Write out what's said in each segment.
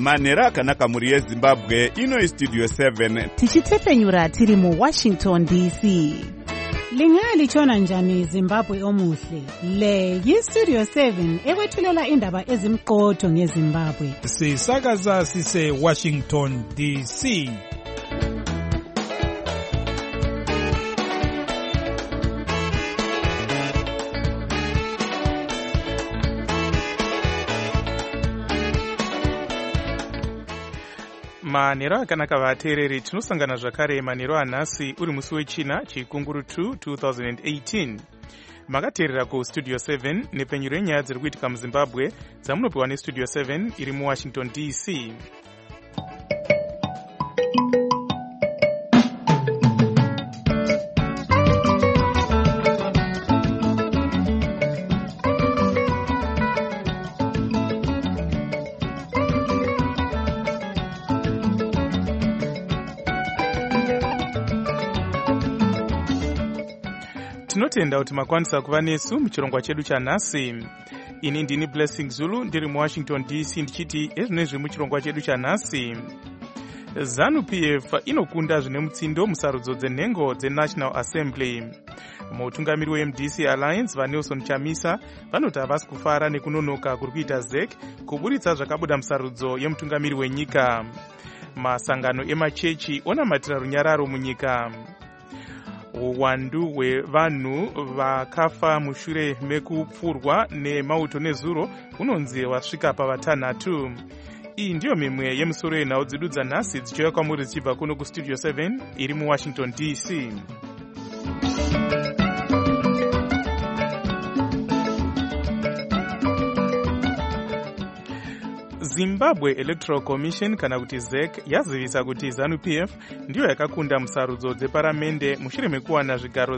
manhero akanaka mhuri yezimbabwe. Ino Studio 7 tichitefenyura tiri muWashington DC. Lingalitshona njani Zimbabwe omuhle? Le yiStudio 7 ekwethulela indaba ezimqotho ngeZimbabwe. Sisakaza sise Washington DC. Manhero akanaka vateereri, tinosangana zvakare manhero anhasi uri musi wechina chikunguru 2018. Makateerera kuStudio 7 nepenyuro yenyaya dziri kuitika muZimbabwe dzamunopiwa neStudio 7 iri muWashington DC. Tinotenda kuti makwanisa kuva nesu muchirongwa chedu chanhasi. Ini ndini Blessing Zulu ndiri muWashington DC ndichiti ezvinezvi muchirongwa chedu chanhasi. ZANU-PF inokunda zvine mutsindo musarudzo dzenhengo dzeNational Assembly. Mutungamiri weMDC Alliance vaNelson Chamisa vanoti havasi kufara nekunonoka kuri kuita ZEC kuburitsa zvakabuda musarudzo yemutungamiri wenyika. Masangano emachechi onamatira runyararo munyika. Uwandu hwevanhu vakafa mushure mekupfurwa nemauto nezuro unonzi wasvika pavatanhatu. Iyi ndiyo mimwe yemusoro yenhau dzedu dzanhasi dzichiuya kwamuri dzichibva kuno kuStudio 7 iri muWashington DC. Zimbabwe Electoral Commission kana kuti ZEC yazivisa kuti ZANU-PF ndiyo yakakunda musarudzo dzeparamende mushure mekuwana zvigaro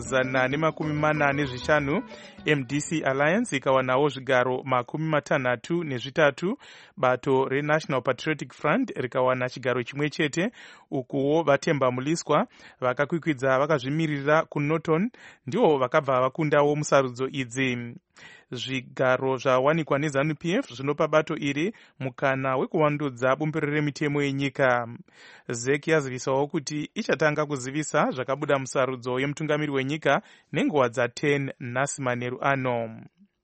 145. MDC Alliance ikawanawo zvigaro 63. Bato reNational Patriotic Front rikawana chigaro chimwe chete. Ukuwo Vatemba Muliswa vakakwikwidza vakazvimirira kuNorton ndiwo vakabva vakundawo musarudzo idzi. Zvigaro zvawanikwa neZANU-PF zvinopa bato iri mukana wekuvandudza bumbiro remitemo yenyika. ZEC yazivisawo kuti ichatanga kuzivisa zvakabuda musarudzo yemutungamiri wenyika nenguva dza10 nhasi manheru ano.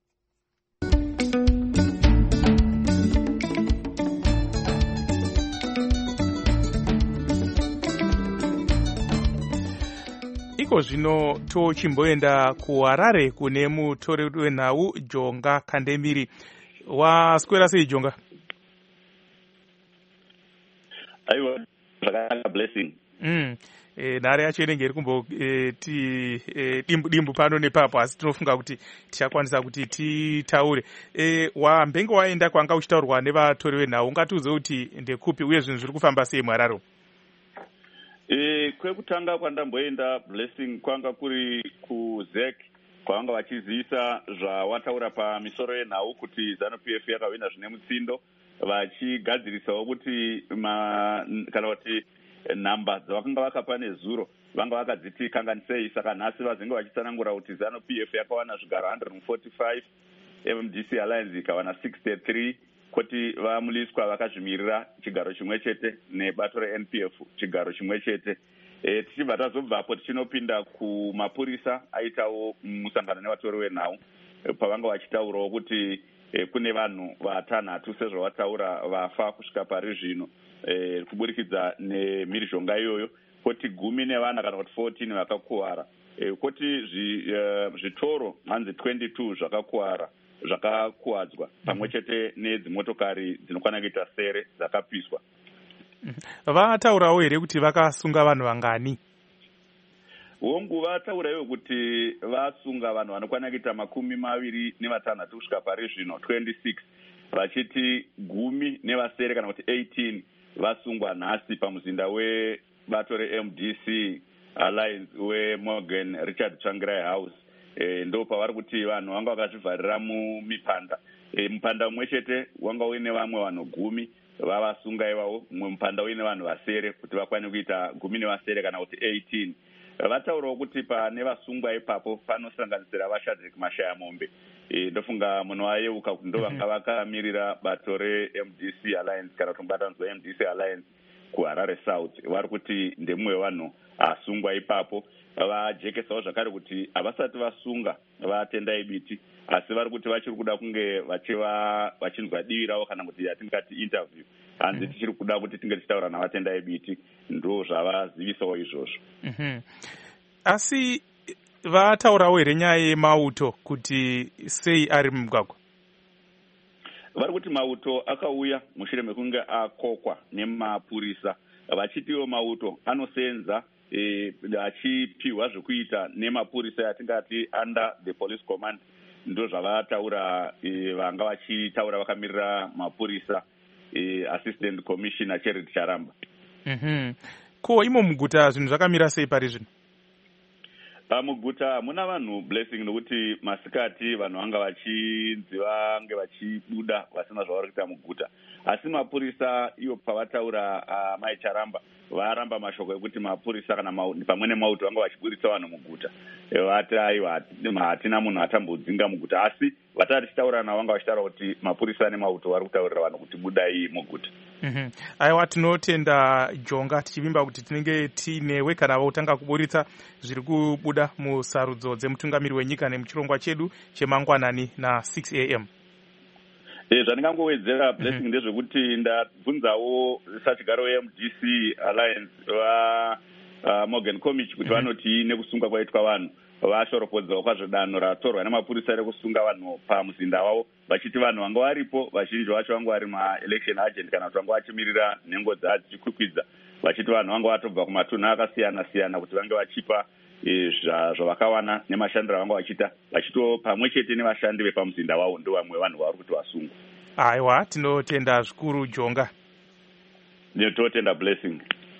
Iko zvino tochimboenda kuHarare kune mutoreri wenhau Jonga Kandemiri. Waswera sei Jonga? Aiwa, zvakanaka Blessing. Nhare yacho inenge iri dimbu pano nepapo, asi tinofunga kuti tichakwanisa kuti titaure. Wambenge waenda kwanga uchitaurwa nevatori venhau, ungatiudze kuti ndekupi uye zvinhu zviri kufamba sei muHarare? Kwekutanga kwandamboenda Blessing kwanga kuri kuZEC kwanga vachizivisa zvawataura pamisoro yenhau kuti ZANU-PF yakawina zvine mutsindo, vachigadzirisawo kuti kana kuti nhamba dzavakanga vakapa nezuro vanga vakadziti kanganisei. Saka nhasi vazinge vachitsanangura kuti ZANU-PF yakawana zvigaro 145, MDC Alliance ikawana 63, kuti vamuliswa vakazvimirira chigaro chimwe chete nebato reNPF chigaro chimwe chete. Tichibva tazobvapo tichinopinda kumapurisa aitawo musangano nevatori venhau pavanga vachitaurawo kuti kune vanhu vatanhatu sezvavataura vafa kusvika pari zvino kuburikidza nemhirizhonga iyoyo, kuti 10 kana kuti 14 vakakuwara, kuti zvitoro hanzi 22 zvakakuwadzwa pamwe chete nedzimotokari dzinokwana kuita sere dzakapiswa. Vataurawo here kuti vakasunga vanhu vangani? Hongu vataura iwo kuti vasunga vanhu vanokwana kuita 26 kusvika pari zvino 26, vachiti 10 nevasere kana kuti 18 vasungwa nhasi pamuzinda webato reMDC Alliance weMorgan Richard Tsvangirai House. Ndo pavari kuti vanhu vanga vakazvivharira mumipanda. Mupanda umwe chete wanga uine vamwe vanhu 10 vavasunga ivavo, mumwe mupanda uine vanhu vasere kuti vakwane kuita 10 nevasere kana kuti 18. vataurawo kuti pane vasungwa ipapo panosanganisira vaShadrack Mashayamombe. Ndofunga muno ayeuka kuti ndo vanga vakamirira bato reMDC Alliance kana kuti mubatanidzwa weMDC Alliance kuHarare South. Vari kuti ndemumwe wevanhu asungwa ipapo. Vajekesawo zvakare kuti havasati vasunga vatendai biti, asi vari kuti vachiri kuda kunge vachinzwa divi ravo kana kuti yatingati interview. Hanzi tichiri kuda kuti tinge tichitaura navatendai biti, ndo zvavazivisawo izvozvo. Asi vataurawo here nyaya yemauto kuti sei ari mumugwagwa? Vari kuti mauto akauya mushure mekunge akokwa nemapurisa, vachitiwo mauto anosenza achipiwa zvekuita nemapurisa yatingati under the police command. Ndo zvavataura vanga vachitaura vakamirira mapurisa, assistant commissioner Charity Charamba. Ko imo muguta zvinhu zvakamira sei pari zvino? Muguta muna vanhu Blessing, nokuti masikati vanhu vanga vachinzi vange vachibuda vasina zvavari kuita muguta, asi mapurisa ivo pavataura Mai Charamba varamba mashoko ekuti mapurisa kana pamwe nemauto vanga vachiburitsa vanhu muguta. Vati aiwa hatina munhu atambodzinga muguta, asi vatari tichitaura navo vanga vachitaura kuti mapurisa nemauto vari kutaurira vanhu kuti budai muguta. Aiwa, tinotenda Jonga, tichivimba kuti tinenge tinewe kana vautanga kuburitsa zviri kubuda musarudzo dzemutungamiri wenyika nemuchirongwa chedu chemangwanani na6 am. Zvandingangowedzera Blessing ndezvekuti ndabvunzawo sachigaro weMDC Alliance Morgan Komich kuti vanoti nekusungwa kwaitwa vanhu vashoropodzawo kwazvo danho ratorwa nemapurisa rekusunga vanhu pamuzinda wavo, vachiti vanhu vanga varipo vazhinji vacho vanga vari ma-election agent kana kuti vanga vachimirira nhengo dzichikwikwidza, vachiti vanhu vanga vatobva kumatunhu akasiyana-siyana kuti vange vachipa zvavakawana nemashandiro avanga vachiita, vachito pamwe chete nevashandi vepamuzinda wavo ndo vamwe vanhu vari kuti vasungwa. Aiwa, tinotenda zvikuru Jonga. Totenda Blessing.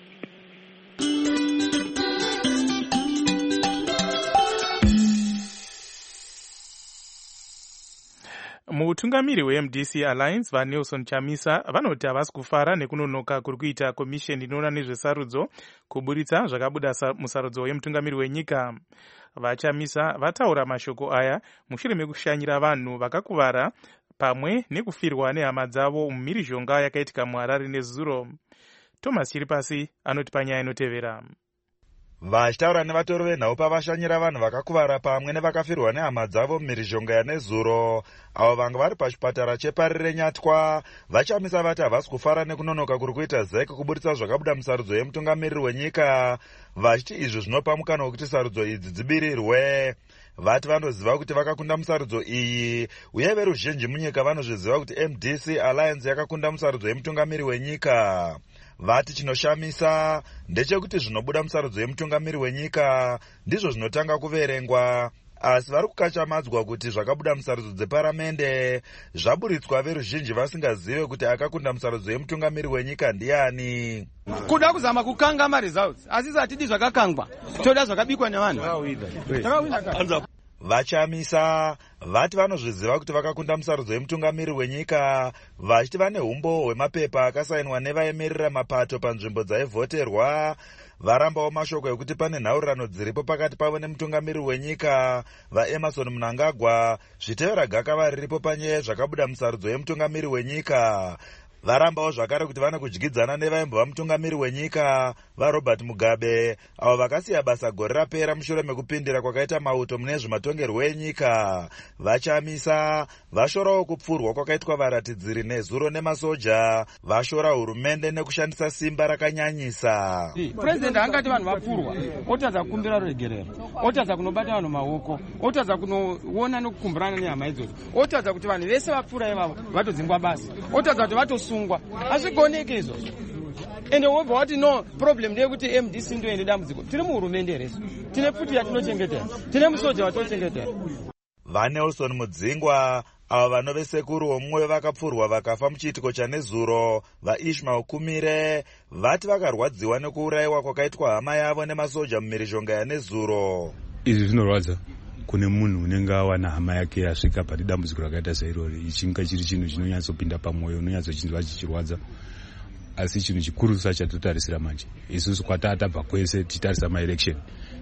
Mutungamiri weMDC Alliance vaNelson Chamisa vanoti havasi kufara nekunonoka kuri kuita komisheni inoona nezvesarudzo kuburitsa zvakabuda musarudzo wemutungamiri wenyika. VaChamisa vataura mashoko aya mushure mekushanyira vanhu vakakuvara pamwe nekufirwa nehama dzavo mumhirizhonga yakaitika muHarare nezuro. Thomas Chiripasi anoti panyaya inotevera. Vachitaura nevatori venhau pavashanyira vanhu vakakuvara pamwe nevakafirwa nehama dzavo mumhirizhonga yanezuro, avo vanga vari pachipatara chepari renyatwa, VaChamisa vati havasi kufara nekunonoka kuri kuita ZEC kuburitsa zvakabuda musarudzo yemutungamiriri wenyika, vachiti izvi zvinopa mukana wekuti sarudzo idzi dzibirirwe. Vati vanoziva kuti vakakunda musarudzo iyi, uye veruzhinji munyika vanozviziva kuti MDC Alliance yakakunda musarudzo yemutungamiri wenyika. Vati chinoshamisa ndechekuti zvinobuda musarudzo yemutungamiri wenyika ndizvo zvinotanga kuverengwa, asi vari kukachamadzwa kuti zvakabuda musarudzo dzeparamende zvaburitswa veruzhinji vasingazive kuti akakunda musarudzo yemutungamiri wenyika ndiani. Kuda kuzama kukanga maresults asi satidi zvakakangwa, toda zvakabikwa nevanhu. VaChamisa vati vanozviziva kuti vakakunda musarudzo yemutungamiri wenyika, vachiti vane umbo hwemapepa akasainwa nevaemerera mapato panzvimbo dzaivhoterwa. Varambawo mashoko ekuti pane nhaurirano dziripo pakati pavo nemutungamiri wenyika vaEmerson Mnangagwa, zvitevera gakava riripo panyaya zvakabuda musarudzo yemutungamiri wenyika. Varambawo zvakare kuti vane kudyidzana nevaimbova mutungamiri wenyika vaRobert Mugabe, avo vakasiya basa gore rapera mushure mekupindira kwakaita mauto mune zvematongerwo enyika. VaChamisa vashorawo kupfurwa kwakaitwa varatidziri nezuro nemasoja, vashora hurumende nekushandisa simba rakanyanyisa. President angati vanhu vapfurwa, otadza kukumbira ruregerero, otadza kunobata vanhu maoko, otadza kunoona nekukumburana nehama idzodzo, otadza kuti vanhu vese vapfura ivavo vatodzingwa basa, otadza kuti vatosungwa. Hazvigoneki izvozvo. Ende wobva wati no problem ndeyekuti MDC ndo ine dambudziko. Tiri muhurumende resu, tine pfuti yatinochengetera, tine musoja watochengetera. VaNelson Mudzingwa, avo vanove sekuru vomumwe wevakapfurwa vakafa muchiitiko chanezuro, vaIshmael Kumire, vati vakarwadziwa nekuurayiwa kwakaitwa hama yavo nemasoja mumhirizhonga yanezuro. Izvi zvinorwadza kune munhu unenge awana hama yake yasvika pati dambudziko rakaita sairori, ichinga chiri chinhu chinonyatsopinda pamwoyo, unonyatsochinzwa chichirwadza. Asi chinhu chikuru chatotarisira manje isusu kwatatabva kwese tichitarisa maelection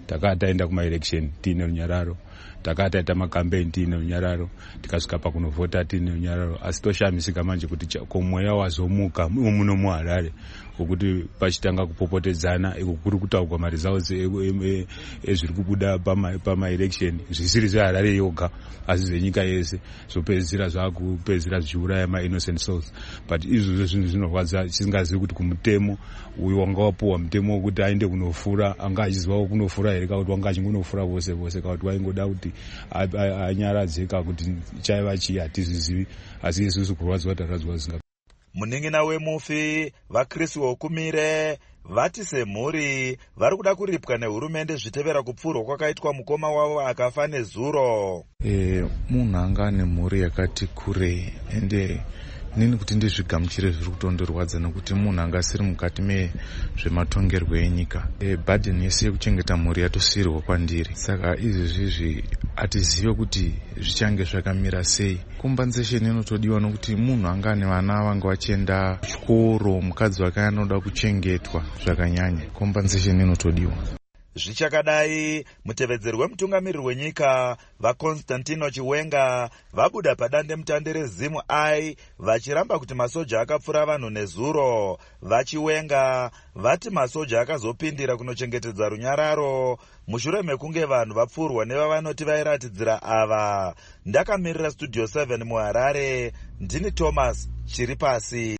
takati taenda kumaelection tiine runyararo, takati taita makampeini tiine runyararo, tikasvika pakunovhota tiine runyararo. Asi toshamisika manje kuti mweya wazomuka muno muHarare wokuti pachitanga kupopotedzana iko kuri kutaurwa maresults ezviri kubuda pamaelection zvisiri zveHarare yoga asi zvenyika yese, zvopedzisira zvakupedzisira zvichiuraya mainnocent souls. But izvozvo zvinhu zvinorwadza tisingazivi kuti kumutemo uyu wanga wapuwa mutemo wokuti aende kunofura anga achizivawo kunofura here kana kuti wanga achingonofura vose vose kana kuti waingoda kuti anyaradzeka kuti chaiva chii hatizvizivi, asi isusu kurwadziwa tarwadziwa zvisinga. Muning'ina wemufi vaKristu vokumire vati semhuri vari kuda kuripwa nehurumende zvitevera kupfurwa kwakaitwa mukoma wavo akafa nezuro. Munhu anga ane mhuri yakati kurei ende nini kuti ndizvigamuchire zviri kutondorwadza nekuti munhu anga asiri mukati mezvematongerwo enyika. Bhadheni yese yekuchengeta mhuri yatosiyirwa kwandiri, saka izvezvizvi hatizive kuti zvichange zvakamira sei. Compensation inotodiwa nokuti munhu anga ane vana vanga vachienda chikoro, mukadzi wake anoda kuchengetwa zvakanyanya, compensation inotodiwa. Zvichakadai, mutevedzeri wemutungamiriri wenyika vaConstantino Chiwenga vabuda padande mutande reZimu I vachiramba kuti masoja akapfura vanhu nezuro. VaChiwenga vati masoja akazopindira kunochengetedza runyararo mushure mekunge vanhu vapfurwa nevavanoti vairatidzira ava. Ndakamirira Studio 7 muHarare, ndini Thomas Chiripasi.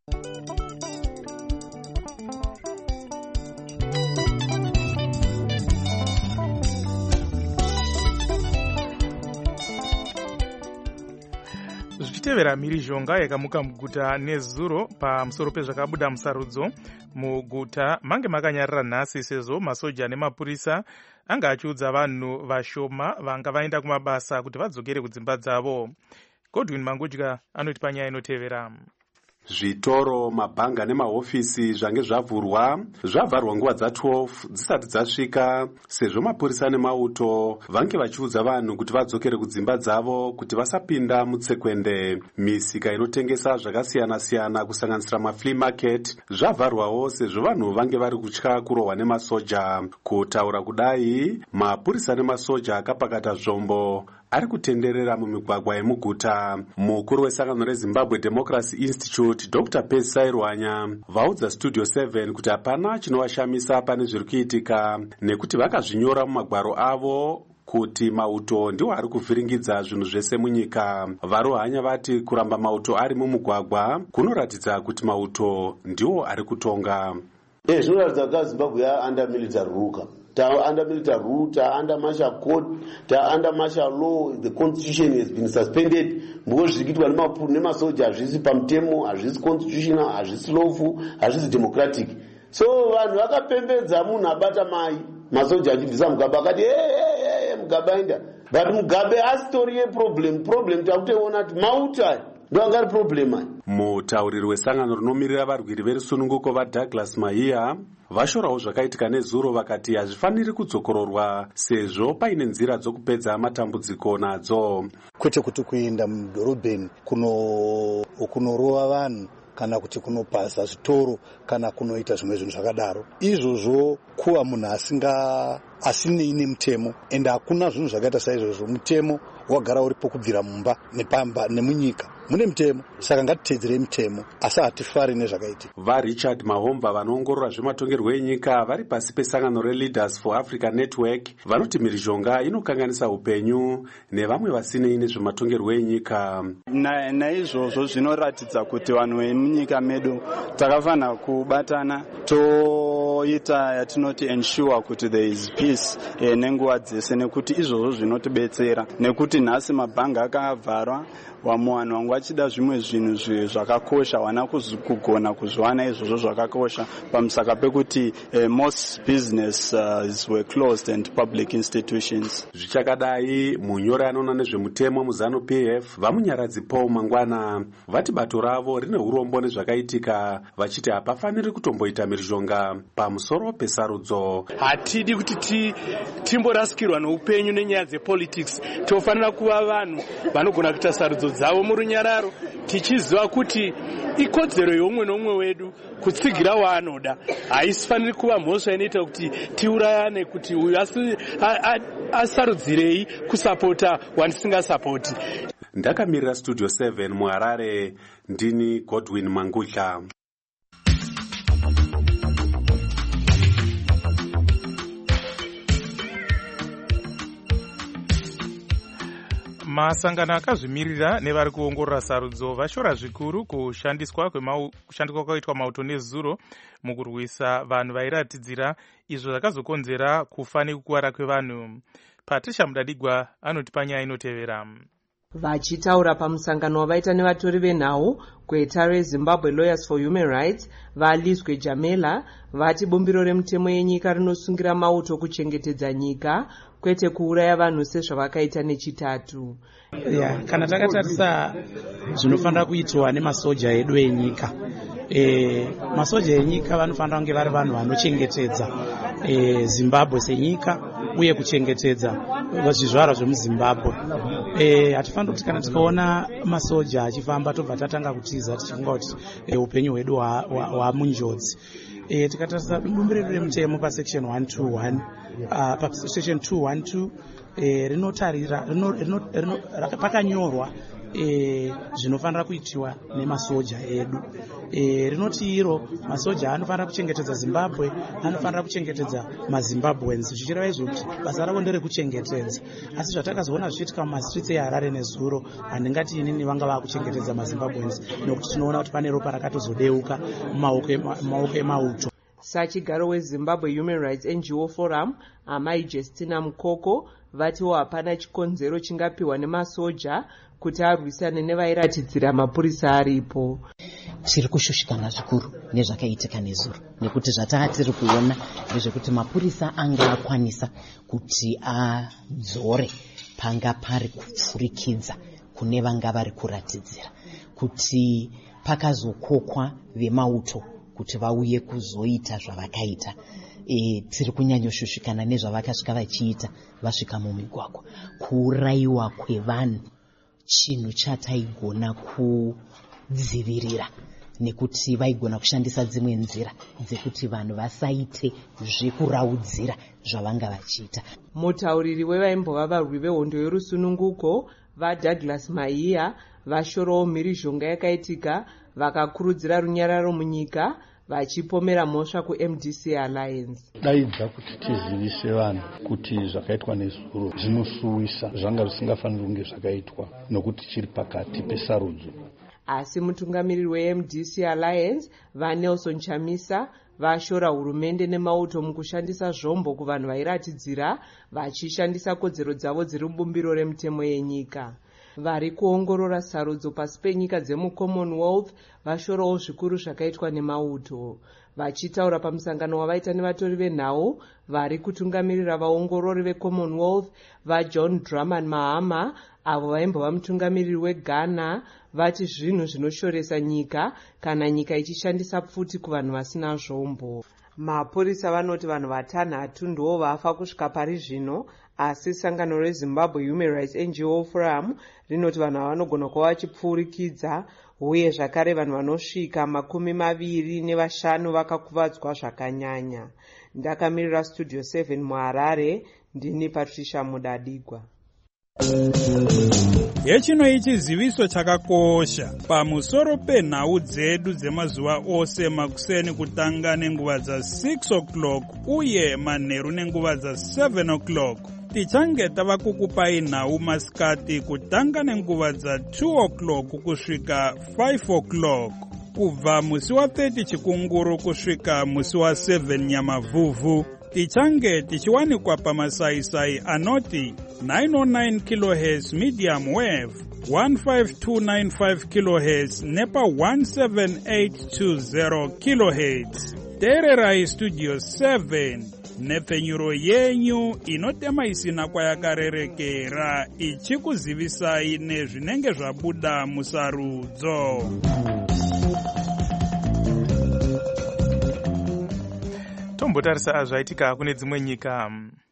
Zvichitevera mhirizhonga yakamuka muguta nezuro pamusoro pezvakabuda musarudzo muguta mange makanyarara nhasi sezvo masoja nemapurisa anga achiudza vanhu vashoma vanga vaenda kumabasa kuti vadzokere kudzimba dzavo. Godwin Mangudya anoti panyaya inotevera. Zvitoro, mabhanga nemahofisi zvange zvavhurwa zvavharwa nguva dza12 dzisati dzasvika sezvo mapurisa nemauto vange vachiudza vanhu kuti vadzokere kudzimba dzavo kuti vasapinda mutsekwende. Misika inotengesa zvakasiyana-siyana kusanganisira maflea market zvavharwawo sezvo vanhu vange vari kutya kurohwa nemasoja. Kutaura kudai, mapurisa nemasoja akapakata zvombo ari kutenderera mumigwagwa yemuguta. Mukuru wesangano reZimbabwe Democracy Institute Dr. Percy Sairwanya vaudza Studio 7 kuti hapana chinovashamisa pane zviri kuitika nekuti vakazvinyora mumagwaro avo kuti mauto ndiwo ari kuvhiringidza zvinhu zvese munyika. Varohanya vati kuramba mauto ari mumugwagwa kunoratidza kuti mauto ndiwo ari kutonga. Zvinoratidza kuti Zimbabwe yaanda military rule. Under military rule, under martial court, under martial law, the constitution has been suspended. Because zvikitwa nemasoja hazvisi pamutemo, hazvisi constitutional, hazvisi lawful, hazvisi democratic. So vanhu vakapembedza munhu abata mai, masoja achibvisa Mugabe akati Mugabe aenda. But Mugabe asitori yeproblem takutoona kuti mauta ndongari problem. Mutauriri wesangano rinomirira varwiri verusununguko vaDouglas Mahia vashorawo zvakaitika nezuro vakati hazvifaniri kudzokororwa sezvo paine nzira dzokupedza matambudziko nadzo. Kwete kuti kuenda mudhorobheni kunorova vanhu kana kuti kunopasa zvitoro kana kunoita zvimwe zvinhu zvakadaro. Izvozvo kuva munhu asine mutemo ende hakuna zvinhu zvakaita saizvozvo. Mutemo wagara uripo kubvira mumba nepamba nemunyika mune mutemo, saka ngatiteedzerei mutemo asi hatifari nezvakaitika. VaRichard Mahomba vanoongorora zvematongerwo enyika vari pasi pesangano reLeaders for Africa Network vanoti mhirizhonga inokanganisa upenyu nevamwe vasinei nezvematongerwo enyika. Naizvozvo zvinoratidza kuti vanhu vemunyika medu takafanira kubatana toita yatinoti ensure kuti there is peace nenguva dzese, nekuti izvozvo zvinotibetsera, nekuti nhasi mabhanga akavharwa, vamwe vanhu vangu vachida zvimwe zvinhu zvakakosha wana kugona kuzviwana izvozvo zvakakosha pamusaka pekuti most businesses were closed and public institutions. Zvichakadai, munyori anoona nezvemutemo muZanu PF vamunyaradzi Paul Mangwana vati bato ravo rine urombo nezvakaitika vachiti hapafaniri kutomboita mhirizhonga pamusoro pamusoro pesarudzo. Hatidi kuti timborasikirwa noupenyu nenyaya dzepolitics. Tofanira kuva vanhu vanogona kuita sarudzo dzavo murunyararo, tichiziva kuti ikodzero youmwe noumwe wedu kutsigira waanoda. Haisifaniri kuva mhosva inoita kuti tiurayane kuti uyu asarudzirei kusapota wandisingasapoti. Ndakamirira Studio 7 muHarare, ndini Godwin Mangudla. Masangano akazvimirira nevari kuongorora sarudzo vashora zvikuru kushandiswa kwaitwa mauto nezuro mukurwisa vanhu vairatidzira, izvo zvakazokonzera kufa nekukuwara kwevanhu. Patricia Mudadigwa anotipa nyaya inotevera. Vachitaura pamusangano wavaita nevatori venhau gweta reZimbabwe Lawyers for Human Rights, vaLizwe Jamela vati bumbiro remutemo yenyika rinosungira mauto kuchengetedza nyika kwete kuuraya vanhu sezvavakaita nechitatu. Kana takatarisa zvinofanira kuitwa nemasoja edu enyika, masoja enyika vanofanira kunge vari vanhu vanochengetedza Zimbabwe senyika uye kuchengetedza zvizvarwa zvemuZimbabwe. Hatifanira kuti kana tikaona masoja achifamba tobva tatanga kutiza tichifunga kuti upenyu hwedu hwamunjodzi. Tikatarisa bumbiro remutemo pasection 121 pasection 212 rinotarira pakanyorwa zvinofanira kuitiwa nemasoja edu. Rinoti iro masoja anofanira kuchengetedza Zimbabwe, anofanira kuchengetedza maZimbabweans, zvichireva izvo kuti basa ravo nderekuchengetedza. Asi zvatakazoona zvichiitika mumastreets eHarare nezuro, handingati inini vanga vakuchengetedza maZimbabweans, nokuti tinoona kuti pane ropa rakatozodeuka mumaoko emauto. Sachigaro weZimbabwe Human Rights NGO Forum, Amai Justina Mukoko, vatiwo hapana chikonzero chingapiwa nemasoja kuti arwisane nevairatidzira mapurisa aripo. Tiri kushushikana zvikuru nezvakaitika nezuro, nekuti zvatatiri kuona ndezvekuti mapurisa anga akwanisa kuti adzore panga pari kupfurikidza kune vanga vari kuratidzira, kuti pakazokokwa vemauto kuti vauye kuzoita zvavakaita. Tiri kunyanyoshushikana nezvavakasvika vachiita vasvika mumigwagwa. Kuurayiwa kwevanhu chinhu chataigona kudzivirira, nekuti vaigona kushandisa dzimwe nzira dzekuti vanhu vasaite zvekuraudzira zvavanga vachiita. Mutauriri wevaimbova varwi vehondo yerusununguko vaDouglas Maiya vashorawo mhirizhonga yakaitika, vakakurudzira runyararo munyika vachipomera mhosva kuMDC Alliance. Daidza kuti tizivise vanhu kuti zvakaitwa nezuro zvinosuwisa, zvanga zvisingafaniri kunge zvakaitwa nokuti chiri pakati pesarudzo. Asi mutungamiriri weMDC Alliance vaNelson Chamisa vashora hurumende nemauto mukushandisa zvombo kuvanhu vairatidzira vachishandisa kodzero dzavo dziri mubumbiro remutemo yenyika. Vari kuongorora sarudzo pasi penyika dzemuCommonwealth vashorawo zvikuru zvakaitwa nemauto. Vachitaura pamusangano wavaita nevatori venhau vari kutungamirira vaongorori veCommonwealth vaJohn Drummond Mahama, avo vaimbova mutungamiriri weGhana, vati zvinhu zvinoshoresa nyika kana nyika ichishandisa pfuti kuvanhu vasina zvombo. Mapurisa vanoti vanhu vatanhatu ndivo vafa kusvika pari zvino, asi sangano reZimbabwe Human Rights NGO Forum rinoti vanhu vanogona kuva vachipfuurikidza, uye zvakare vanhu vanosvika 25 vakakuvadzwa zvakanyanya. Ndakamirira Studio 7 muHarare, ndini Patricia Mudadigwa. Yechino ichiziviso chakakosha pamusoro penhau dzedu dzemazuva ose makuseni kutanga nenguva dza6 o'clock uye manheru nenguva dza7 o'clock. Tichange tava kukupai nhau masikati kutanga nenguva dza2 o'clock kusvika 5 o'clock. Kubva musi wa30 chikunguru kusvika musi wa7 nyamavhuvhu. Tichange tichiwanikwa pamasaisai anoti 909 kHz medium wave, 15295 kHz nepa 17820 kHz. Teererai Studio 7 nepfenyuro yenyu inotema isina kwayakarerekera ichikuzivisai nezvinenge zvabuda musarudzo. tombotarisa zvaitika kune dzimwe nyika.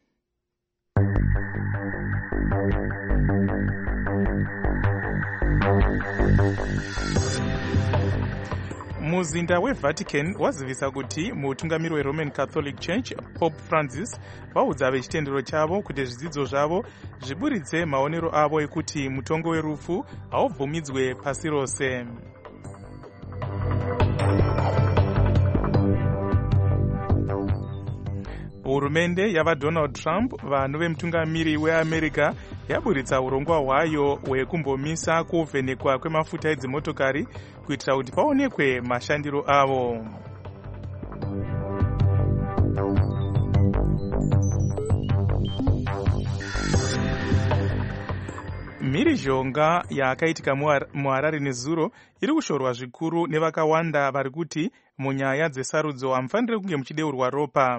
Muzinda weVatican wazivisa kuti mutungamiri weRoman Catholic Church Pope Francis vaudza vechitendero chavo kuti zvidzidzo zvavo zviburitse maonero avo ekuti mutongo werufu haubvumidzwe pasi rose. Hurumende yavaDonald Trump, vanhu vemutungamiri weAmerica, yaburitsa urongwa hwayo hwekumbomisa kuvhenekwa kwemafuta edzimotokari kuitira kuti paonekwe mashandiro avo. Mhirizhonga yakaitika muHarare nezuro iri kushorwa zvikuru nevakawanda vari kuti munyaya dzesarudzo hamufaniri kunge muchideurwa ropa.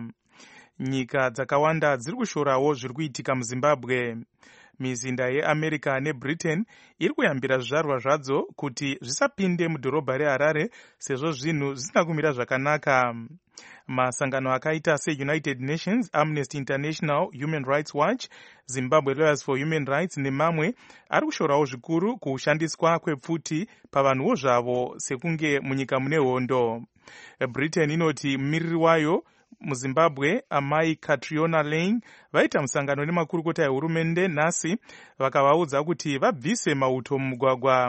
Nyika dzakawanda dziri kushorawo zviri kuitika muZimbabwe. Mizinda yeAmerica neBritain iri kuyambira zvizvarwa zvadzo kuti zvisapinde mudhorobha reHarare sezvo zvinhu zvisina kumira zvakanaka. Masangano akaita seUnited Nations, Amnesty International, Human Rights Watch, Zimbabwe Lawyers for Human Rights nemamwe ari kushorawo zvikuru kushandiswa kwepfuti pavanhuwo zvavo sekunge munyika mune hondo. Britain inoti mumiriri wayo muZimbabwe, amai Catriona Lang, vaita musangano nemakurukota ehurumende nhasi vakavaudza kuti vabvise mauto mumugwagwa.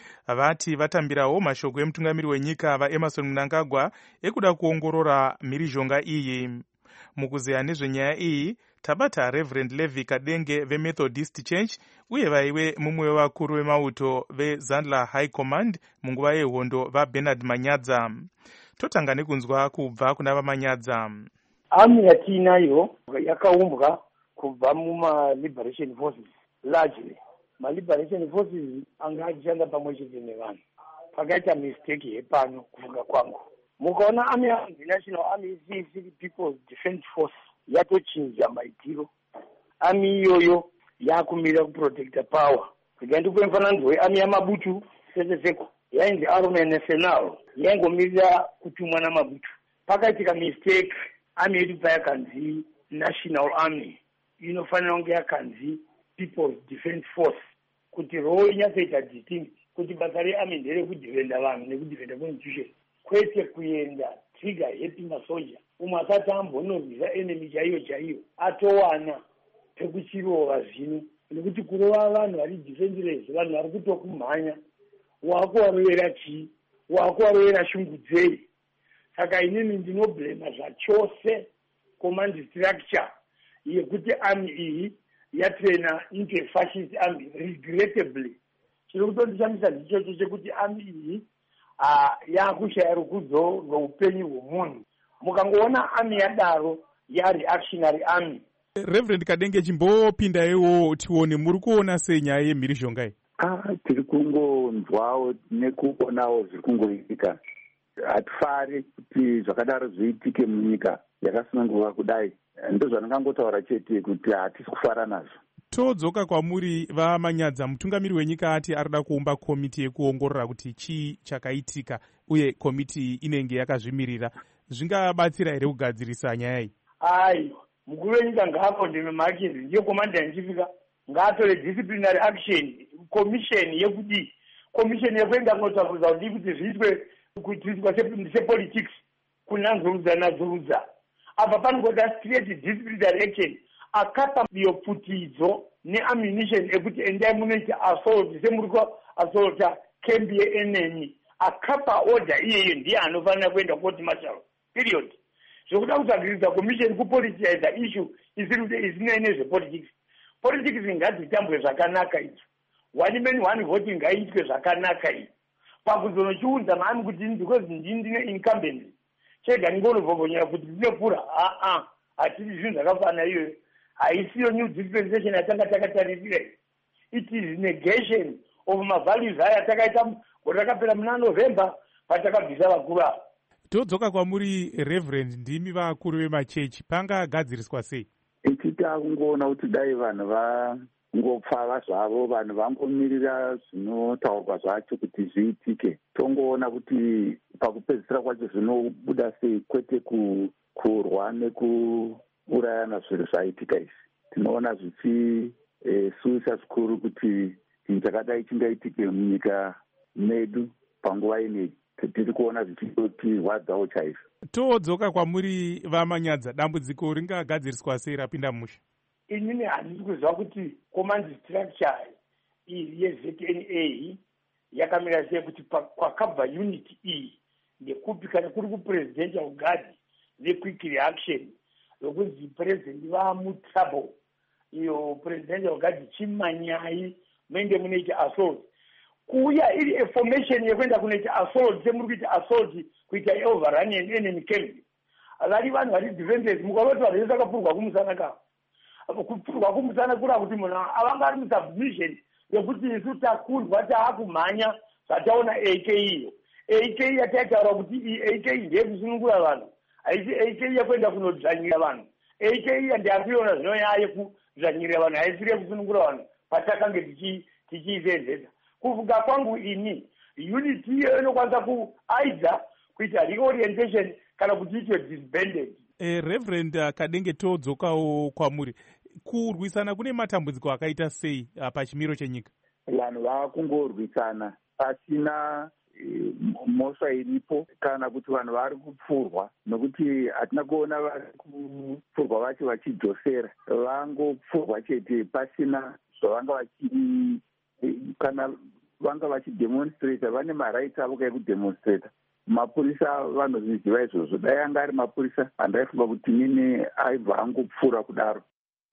Vati vatambirawo mashoko emutungamiri wenyika vaEmerson Mnangagwa ekuda kuongorora mhirizhonga iyi. Mukuzeya nezvenyaya iyi tabata Reverend Levi Kadenge veMethodist Church uye vaive mumwe wevakuru vemauto veZandla High Command munguva yehondo vaBernard Manyadza. Totanga nekunzwa kubva kuna vaManyadza. Army yatinayo yakaumbwa kubva muma-liberation forces largely. Ma-liberation forces anga achishanda pamwe chete nevanhu. Pakaita mistake yepano kufunga kwangu. Mukaona Army National Army People's Defense Force yatochinja maitiro. Army iyoyo yakumira kuprotecta power. Ndikupe mufananidzo weArmy yamabutu seseko yainzi Army National yaingomirira kutumwa namabutu. Pakaitika mistake Army yedu payakanzi National Army inofanira kunge yakanzi People's Defense Force kuti role inyatsoita distinct kuti basa reArmy nderekudhifenda vanhu nekudhifenda constitution kwete kuenda trigger yepi masoja umwe asati ambonobvisa enemy chaiyo atowana pekuchirova zvino nekuti kurova vanhu vari defenseless vanhu vari kutokumhanya wakuvarovera chii wakuvarovera shungu dzei. Saka inini ndinoblema zvachose command structure yekuti army iyi yatrena into a fascist army regrettably. Chiri kutondishamisa ndichocho chekuti army iyi yakushaya rukudzo rweupenyu hwemunhu. Mukangoona army yadaro yareactionary army. Reverend Kadenge, chimbopindaiwo tione muri kuona senyaya yemhirizhonga iyi? Tiri kungonzwawo nekuonawo zviri kungoitika. Hatifari kuti zvakadaro zviitike munyika yakasununguka kudai. Ndozvandangotaura chete kuti hatisi kufara nazvo. Todzoka kwamuri vaManyadza, mutungamiri wenyika ati arida kuumba komiti yekuongorora kuti chii chakaitika uye komiti inenge yakazvimirira. Zvingabatsira here kugadzirisa nyaya iyi? Aiwa, mukuru wenyika ngaapondeme Makenzi ndiyo komanda yanchifika ngaatore disciplinary action commission yekudi commission yekuenda kunotakurisa kuti zviitwe kuitiswa sepolitics kunanzurudza apa panogoda straight disciplinary action akapa yopfutidzo neammunition ekuti endai munoita assault semuri kuassaulta camp yeenemy akapa order iyeyo ndiye anofanira kuenda court martial period. Zvokuda kutsvagiridza commission kupolitiza issue isina nezvepolitics. Politics ngadzitambwe zvakanaka idzi. One man one voting ngaitwe zvakanaka idzi. Pakuzonochiudza mani kuti because ndine incumbent chega ndingonovhogonyera kuti ndinopura hatisi zvinhu zvakafanana iyoyo. Haisiyo new dispensation yatanga takatarisira. It is negation of mavalues aya takaita gotakapera muna November patakabvisa vakuru ava. Todzoka kwamuri Reverend, ndimi vakuru vemachechi, pangagadziriswa sei? Ichita kungoona kuti dai vanhu vangopfava zvavo, vanhu vangomirira zvinotaurwa zvacho kuti zviitike. Tongoona kuti pakupedzisira kwacho zvinobuda sei, kwete kurwa nekuurayana zviro zvaitika izvi tinoona zvichisuwisa zvikuru kuti chinhu chakadai chingaitike munyika medu panguva ineyi. Tiri kuona zvichitotirwadzawo chaizvo. Toodzoka kwamuri vaManyadza, dambudziko ringagadziriswa sei rapinda mumusha? Inini handisi kuziva kuti command structure iyi yeZNA yakamira sei, kuti kwakabva unit iyi ndekupi, kana kuri kupresidential guard nequick reaction yokunzi president vamutrouble, iyo presidential guard chimanyai mende munoita assault, kuuya iri information yekuenda kunoita assault, semuri kuita assault kuita overrun and enemy camp, vari vanhu vari defenses, mukaoti vanhu vese vakapfurwa kumusana kavo. Kupfurwa kumusana kuri kuti munhu avanga ari musubmission yekuti isu takurwa taakumhanya zvataona AK iyo. AK yataitaura kuti AK ndeyekusunungura vanhu, haisi AK yekuenda kunodzvanyira vanhu. AK yandakuiona zvino yayekudzvanyira vanhu, haisi yekusunungura vanhu patakange tichiisenzesa. Kufunga kwangu ini unity iyo inokwanisa kuaidha kuita reorientation kana kuti itwe disbanded. Reverend Kadenge, todzokawo kwamuri. Kurwisana kune matambudziko akaita sei pachimiro chenyika? Vanhu vakungorwisana pasina mhosva iripo kana kuti vanhu vari kupfurwa, nokuti hatina kuona vari kupfurwa vacho vachidzosera, vangopfurwa chete pasina zvavanga kana vanga vachidemonstrata, vane marights avo ekudemonstrata. Mapurisa vanozviziva izvozvo. Dai anga ari mapurisa handaifunga kuti nini aibva angopfuura kudaro.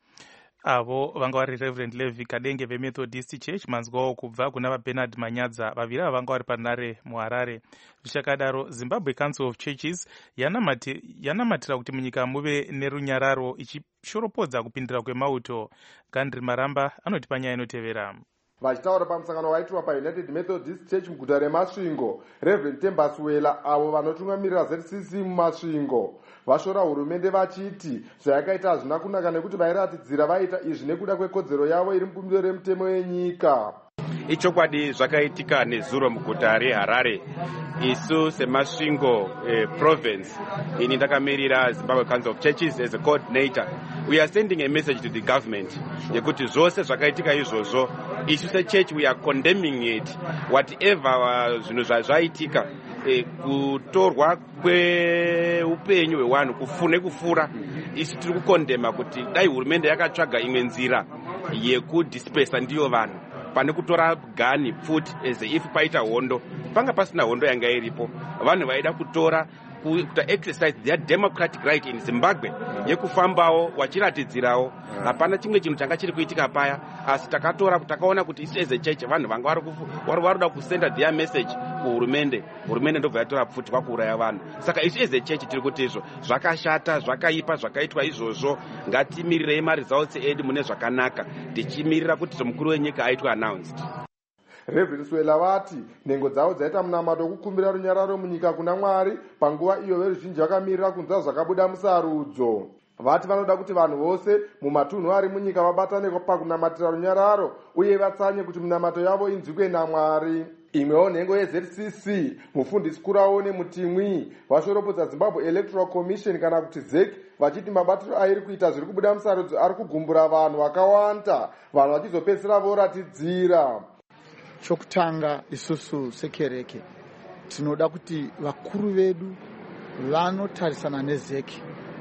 Avo vanga vari Reverend Levi Kadenge veMethodist Church, manzwawo kubva kuna vaBernard Manyadza, vaviri ava vanga vari panhare muHarare. Zvichakadaro, Zimbabwe Council of Churches yanamatira kuti munyika muve nerunyararo, ichishoropodza kupindira kwemauto. Gandri Maramba anoti panyaya inotevera. Vachitaura pamusangano waitwa paUnited Methodist Church muguta reMasvingo, Reverend Tembasuwela avo vanotungamirira ZCC muMasvingo vashora hurumende vachiti zvayakaita hazvina kunaka nekuti vairatidzira vaita izvi nekuda kwekodzero yavo iri mubumbiro remutemo wenyika. Ichokwadi zvakaitika nezuro muguta reHarare. Isu seMasvingo province, ini ndakamirira Zimbabwe Council of Churches as a coordinator. We are sending a message to the government yekuti zvose zvakaitika izvozvo, isu sechurch we are condemning it. Whatever zvinhu zvaitika, kutorwa kweupenyu hwevanhu kufune kufura, isu tiri kukondema kuti dai hurumende yakatsvaga imwe nzira yekudispersa ndiyo vanhu pane kutora gani pfuti as if paita hondo. Panga pasina hondo yanga iripo, vanhu vaida kutora kuta exercise their democratic right in Zimbabwe yekufambawo wachiratidzirawo. Hapana chimwe chinhu changa chiri kuitika paya, asi takaona kuti isi as a church vanhu vanga varikuda kusenda their message kuhurumende. Hurumende ndobva yatora pfuti kwakuuraya vanhu. Saka isi as a church tiri kuti izvo zvakashata, zvakaipa zvakaitwa izvozvo. Ngatimirirei maresults edu mune zvakanaka, tichimirira kuti mukuru wenyika aitwe announced. Reverend Swela vati nhengo dzavo dzaita munamato wekukumbira runyararo munyika kuna Mwari panguva iyo veruzhinji vakamirira kunzwa zvakabuda musarudzo. Vati vanoda kuti vanhu vose mumatunhu ari munyika vabatane pakunamatira runyararo uye vatsanye kuti munamato yavo inzwikwe naMwari. Imwewo nhengo yeZCC, mufundisi Kuraone Mutimwi, vashoropodza Zimbabwe Electoral Commission kana kuti ZEC, vachiti mabatiro airi kuita zviri kubuda musarudzo ari kugumbura vanhu vakawanda, vanhu vachizopedzisira voratidzira. Chokutanga isusu sekereke tinoda kuti vakuru vedu vanotarisana nezeki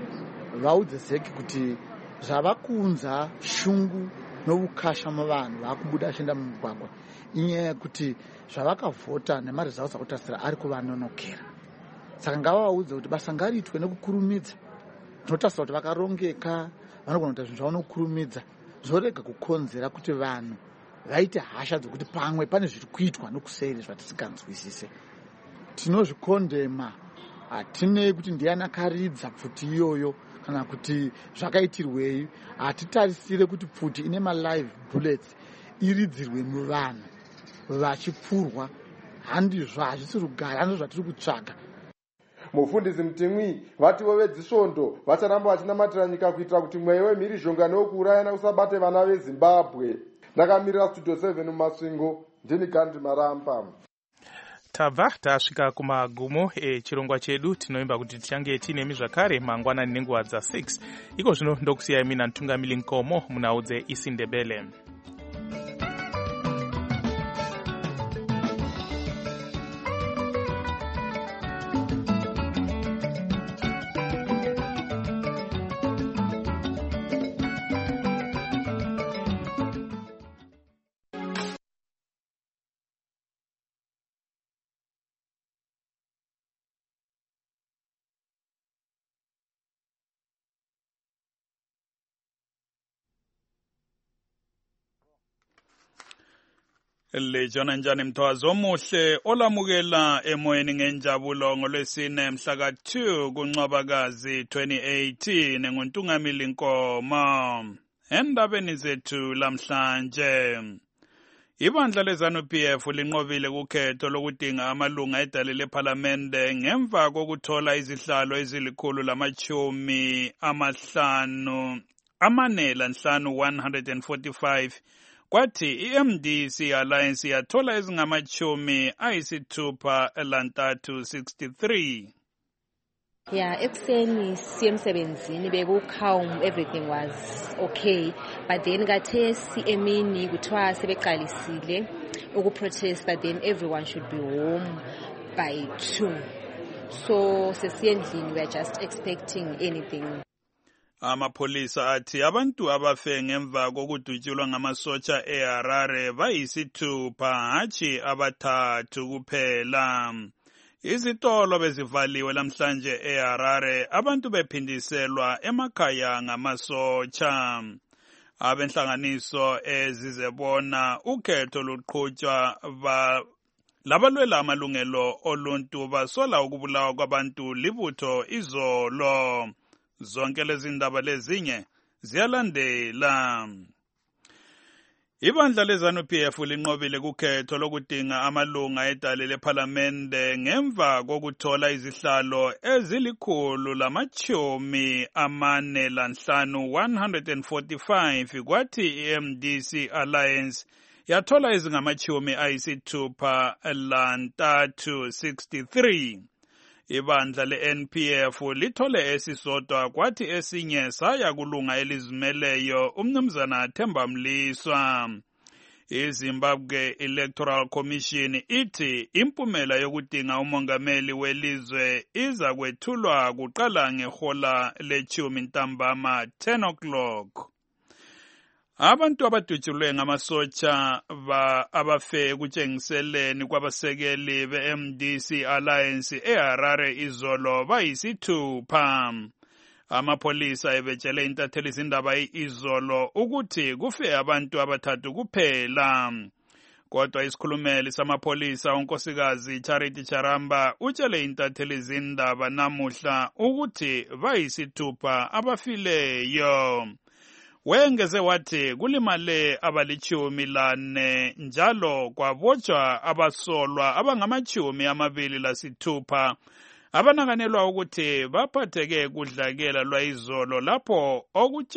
vaudze zeki kuti zvavakunza shungu noukasha muvanhu vakubuda achienda mumugwagwa inyaya yekuti zvavakavhota nemaresults akutarisira ari kuvanonokera. Saka ngavaudze kuti basa ngariitwe nekukurumidza. Tinotarisira kuti vakarongeka vanogona kuita zvinhu zvavo nokukurumidza, zvorega kukonzera kuti vanhu vaite hasha dzokuti pamwe pane zviri kuitwa nokuseri zvatisinganzwisise. Tinozvikondema, hatinei kuti ndiani akaridza pfuti iyoyo kana kuti zvakaitirwei. Hatitarisire kuti pfuti ine malive bullets iridzirwe muvanhu vachipfurwa. Handizvo, hazvisi rugare, handizvo zvatiri kutsvaga. Mufundisi Mutimwi vativo vedzisvondo vacharamba vachinamatira nyika kuitira kuti mweya wemhirizhonga newekuurayana usabate vana veZimbabwe. Ndakamirira Studio 7 muMasvingo, ndini Gandhi Maramba. tabva tasvika kumagumo echirongwa chedu. Tinoimba kuti tichange tine zvakare mangwanani nenguva dza6. Iko zvino ndokusiyai mina Ntungamili Nkomo munhau dzeIsiNdebele. Lejona njani mthwazo omuhle olamukela emoyeni ngenjabulo ngolwesine mhla ka2 kuNcwabakazi 2018 nguNtungamili Nkomo. Endabeni zethu lamhlanje, ibandla leZANU-PF linqobile kukhetho lokudinga amalunga edale lephalamende ngemva kokuthola izihlalo ezilikhulu-145 kwathi iMDC Alliance yathola ezingama-63. Yeah, ekuseni siyemsebenzini bekucalm, everything was okay, but then kathesi emini kuthiwa sebeqalisile ukuprotest, but then everyone should be home by 2. So sesiyendlini, we are just expecting anything. Amapolisa athi abantu abafe ngemva kokudutshulwa ngamasotsha eHarare bayisithupha, hatshi abathathu kuphela. Izitolo bezivaliwe lamhlanje eHarare, abantu bephindiselwa emakhaya ngamasotsha. Abenhlanganiso ezizebona ukhetho luqhutshwa labalwela amalungelo oluntu basola ukubulawa kwabantu libutho izolo. Zonke lezi ndaba lezinye ziyalandela. Ibandla leZANU-PF linqobile kukhetho lokudinga amalunga edale lephalamende ngemva kokuthola izihlalo ezilikhulu-145 kwathi iMDC Alliance yathola ezingama-63. Ibandla le-NPF lithole esisodwa kwathi esinye saya kulunga elizimeleyo uMnumzana Themba Mliswa. iZimbabwe Electoral Commission ithi impumela yokudinga umongameli welizwe iza kwethulwa kuqala ngehola le-10 ntambama 10 o'clock. Abantu abadutshulwe ngamasotsha abafe ekutshengiseleni kwabasekeli be-MDC Alliance eHarare izolo bayisithupha. Amapolisa ebetshele intatheli zindaba izolo ukuthi kufe abantu abathathu kuphela. Kodwa isikhulumeli samapolisa unkosikazi Charity Charamba utshele intatheli zindaba namuhla ukuthi bayisithupha abafileyo. Wengeze wathi kulimale abali-14 njalo kwabotshwa abasolwa abangama-26 abanakanelwa ukuthi baphatheke kudlakela lwayizolo lapho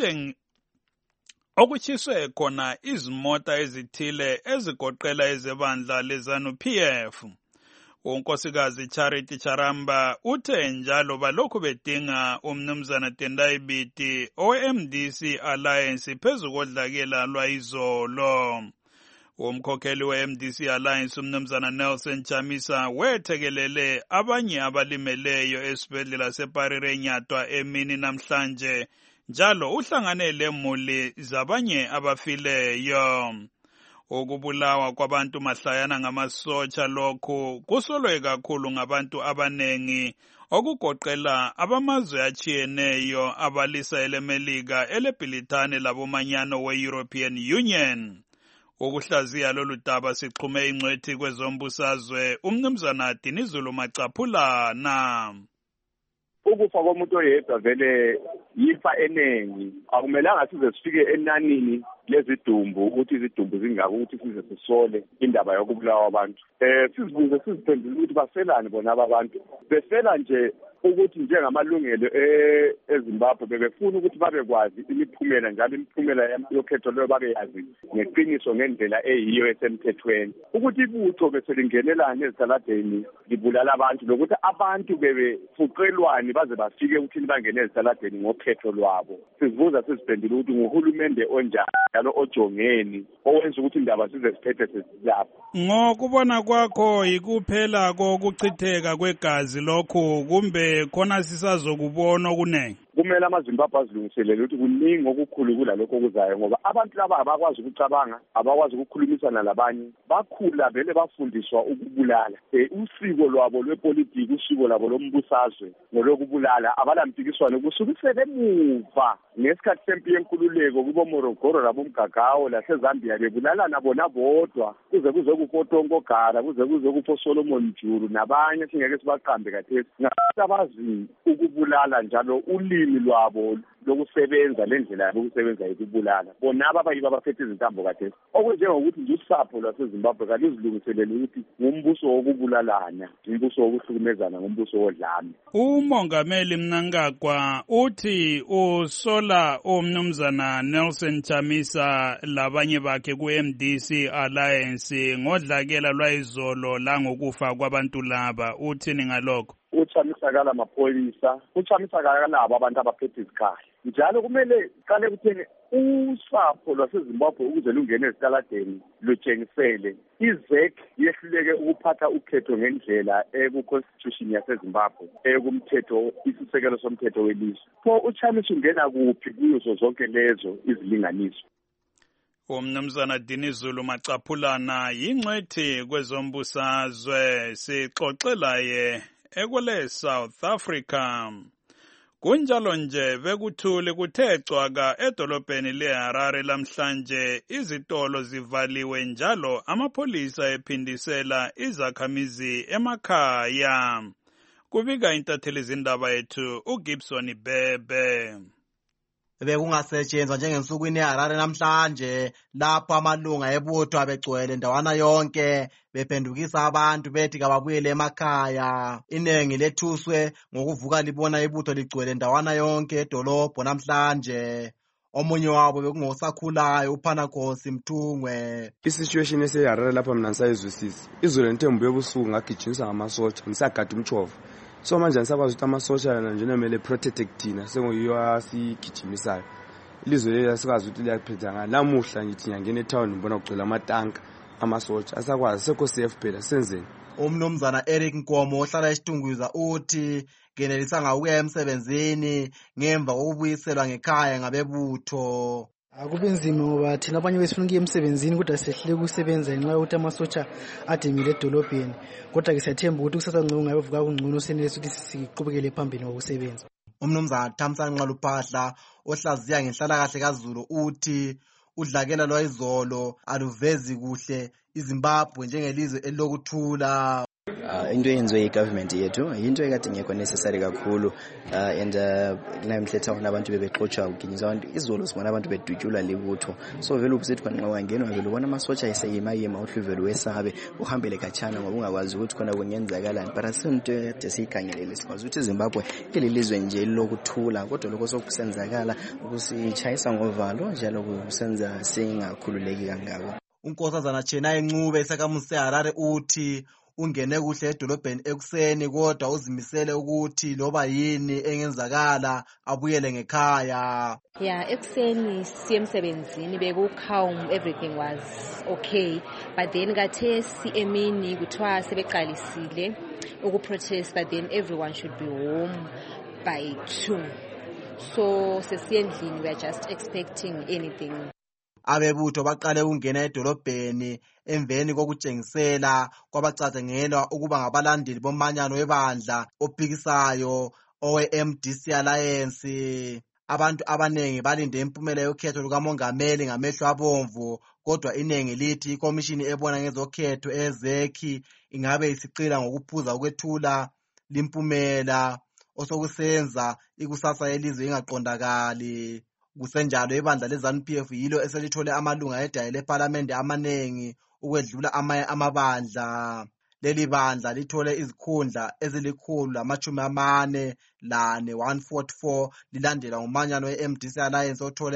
okutshiswe khona izimota ezithile ezigoqela ezebandla leZANU-PF. Unkosikazi Charity Charamba uthe njalo balokhu bedinga uMnumzana Tendai Biti owe-MDC Alliance phezu kodlakela lwayizolo. Umkhokheli we-MDC Alliance uMnumzana Nelson Chamisa wethekelele abanye abalimeleyo esibhedlela seParire Nyatwa emini namhlanje njalo uhlangane lemuli zabanye abafileyo. Ukubulawa kwabantu mahlayana ngamasotsha lokhu kusolwe kakhulu ngabantu abanengi okugoqela abamazwe atshiyeneyo abalisa elemelika eleBhilithane labomanyano we-European Union. Ukuhlaziya lolu daba sixhume ingcwethi kwezombusazwe uMnumzana Dinizulu Macaphulana. Ukufa komuntu oyedwa vele yifa enengi, akumelanga size sifike enanini lezidumbu ukuthi izidumbu zingaka ukuthi size sisole indaba yokubulawa abantu. Sizibuze siziphendule ukuthi bafelani bona abantu. Befela nje ukuthi njengamalungelo eZimbabwe bebefuna ukuthi babekwazi imiphumela, njalo imiphumela yokhetho leyo babeyazi ngeqiniso ngendlela eyiyo esemthethweni, ukuthi ibutho beselingenelana ezitaladeni libulala abantu, lokuthi abantu bebefuqelwani baze bafike ukuthi bangene ezitaladeni ngokhetho lwabo. Sizibuza siziphendula ukuthi nguhulumende onjani njalo ojongeni owenza ukuthi indaba size siphethe sesizapho. Ngokubona kwakho yikuphela kokuchitheka kwegazi lokhu kumbe khona sisazokubona okunengi? Kumele amaZimbabwe azilungiselele ukuthi kuningi okukhulu kulalokho okuzayo, ngoba abantu laba abakwazi ukucabanga, abakwazi ukukhulumisana labanye, bakhula vele bafundiswa ukubulala. Usiko lwabo lwepolitiki, usiko lwabo lombusazwe ngolokubulala, abalampikiswano kusukisela emuva ngesikhathi sempi yenkululeko kubo Morogoro labomGagawo laseZambia, bebulalana bona bodwa kuze kufotongo Gara, kuze kufo Solomon Juru nabanye singeke sibaqambe kathesi. Ngabazi ukubulala njalo ulimi lwabo lokusebenza, lendlela yabo yokusebenza yokubulala. Bona abayibo abaphethe izintambo kathesi, okunjengokuthi nje usapho lwaseZimbabwe kaluzilungiselele ukuthi ngumbuso wokubulalana, umbuso wokuhlukumezana, ngumbuso wodlame. Umongameli Mnangagwa uthi usola umnumzana Nelson Chamisa labanye bakhe ku-MDC Alliance ngodlakela lwayizolo langokufa kwabantu laba. Uthini ngalokho? Uchamisakala amapholisa, uchamisakala labo abantu abaphethe izikhali. Njalo kumele qale ukuthini usapho lwaseZimbabwe ukuze lungene ezitaladeni lutshengisele iZEC yehluleke ukuphatha ukhetho ngendlela eku-constitution yaseZimbabwe, kumthetho, isisekelo somthetho welizwe. Pho uChamisa ungena kuphi kuzo zonke lezo izilinganiso? Umnumzana Dinizulu Macaphulana yingcwethi kwezombusazwe, sixoxelaye ekwele South Africa. Kunjalo nje bekuthule kuthe cwaka edolobheni leHarare lamhlanje, izitolo zivaliwe njalo amapholisa ephindisela izakhamizi emakhaya. Kubika intatheli zindaba yethu uGibson Bebe. Bekungasetshenzwa njengensukwini eHarare namhlanje, lapho amalunga ebutho abegcwele ndawana yonke bephendukisa abantu bethi kababuyele emakhaya. Inengi lethuswe ngokuvuka libona ibutho ligcwele ndawana yonke edolobho namhlanje. Omunye wabo bekungosakhulayo uPhanakhosi Mthungwe. Isituation eseHarare lapha mina ngisayizwisisa. Izolo ntembu yobusuku ngagijimisa ngamasotsha ngisagada umchovo. So manje nisakwazi ukuthi amasosha njena kumele protect thina sengoyiyo asigijimisayo. Ilizwe leli asikwazi ukuthi liyaphetha ngani. Namuhla ngithi ngiyangena etown ngibona kugcwele amatanka amasosha. Asakwazi sekho safe phela senzeni. Umnumzana Eric Nkomo ohlala eSitungwiza uthi ngenelisa ukuya emsebenzini ngemva kokubuyiselwa ngekhaya ngabebutho. Akubenzima ngoba thina abanye besifuna ukuya emsebenzini kodwa sehlele ukusebenza ngenxa yokuthi amasotsha ademile edolobheni, kodwa ke siyathemba ukuthi kusasa ngcono ngabe vuka kungcono senelisa ukuthi siqhubekele phambili ngokusebenza. Umnumzana Thamsanqa Nxaluphahla ohlaziya ngenhlalakahle kaZulu uthi udlakela lwayizolo aluvezi kuhle iZimbabwe njengelizwe elokuthula. Into eyenziwe igovernment yethu into ekade ngekho necessary kakhulu, and namhletha abantu bebexotsha uginyisa abantu izolo sibona abantu bedutyulwa libutho, so vele ubusithi khona nqawangenwa vele ubona amasotsha eseyima uhluvelo wesabe uhambele kachana ngoba ungakwazi ukuthi khona kunyenzakalani. But asinto esikhangelele, sikwazi ukuthi iZimbabwe ililizwe nje lokuthula, kodwa lokho sokusenzakala ukusitshayisa ngovalo njalo kusenza singakhululeki kangako. uNkosazana Chenay Ncube esakamuzi seHarare uthi ungene kuhle edolobheni ekuseni kodwa uzimisele ukuthi loba yini engenzakala abuyele ngekhaya. Ekuseni siye emsebenzini bekucalm, everything was okay, but then kathesi emini kuthiwa sebeqalisile ukuprotest, but then everyone should be home by 2. So sesiyendlini, we are just expecting anything. Abebutho baqale ukungena edolobheni emveni kokutshengisela kwabacacengelwa ukuba ngabalandeli bomanyano webandla ophikisayo owe-MDC Alliance. Abantu abanengi balinde impumela yokhetho lukamongameli ngamehlo abomvu, kodwa inengi lithi ikomishini ebona ngezokhetho eZEC ingabe isiqila ngokuphuza ukwethula limpumela osokusenza ikusasa yelizwe ingaqondakali. Kusenjalo ibandla leZANU-PF yilo eselithole amalunga edale leParliament amanengi ukwedlula amanye amabandla. leli bandla lithole izikhundla ezili-144 144 lilandela ngumanyano we-MDC Alliance othole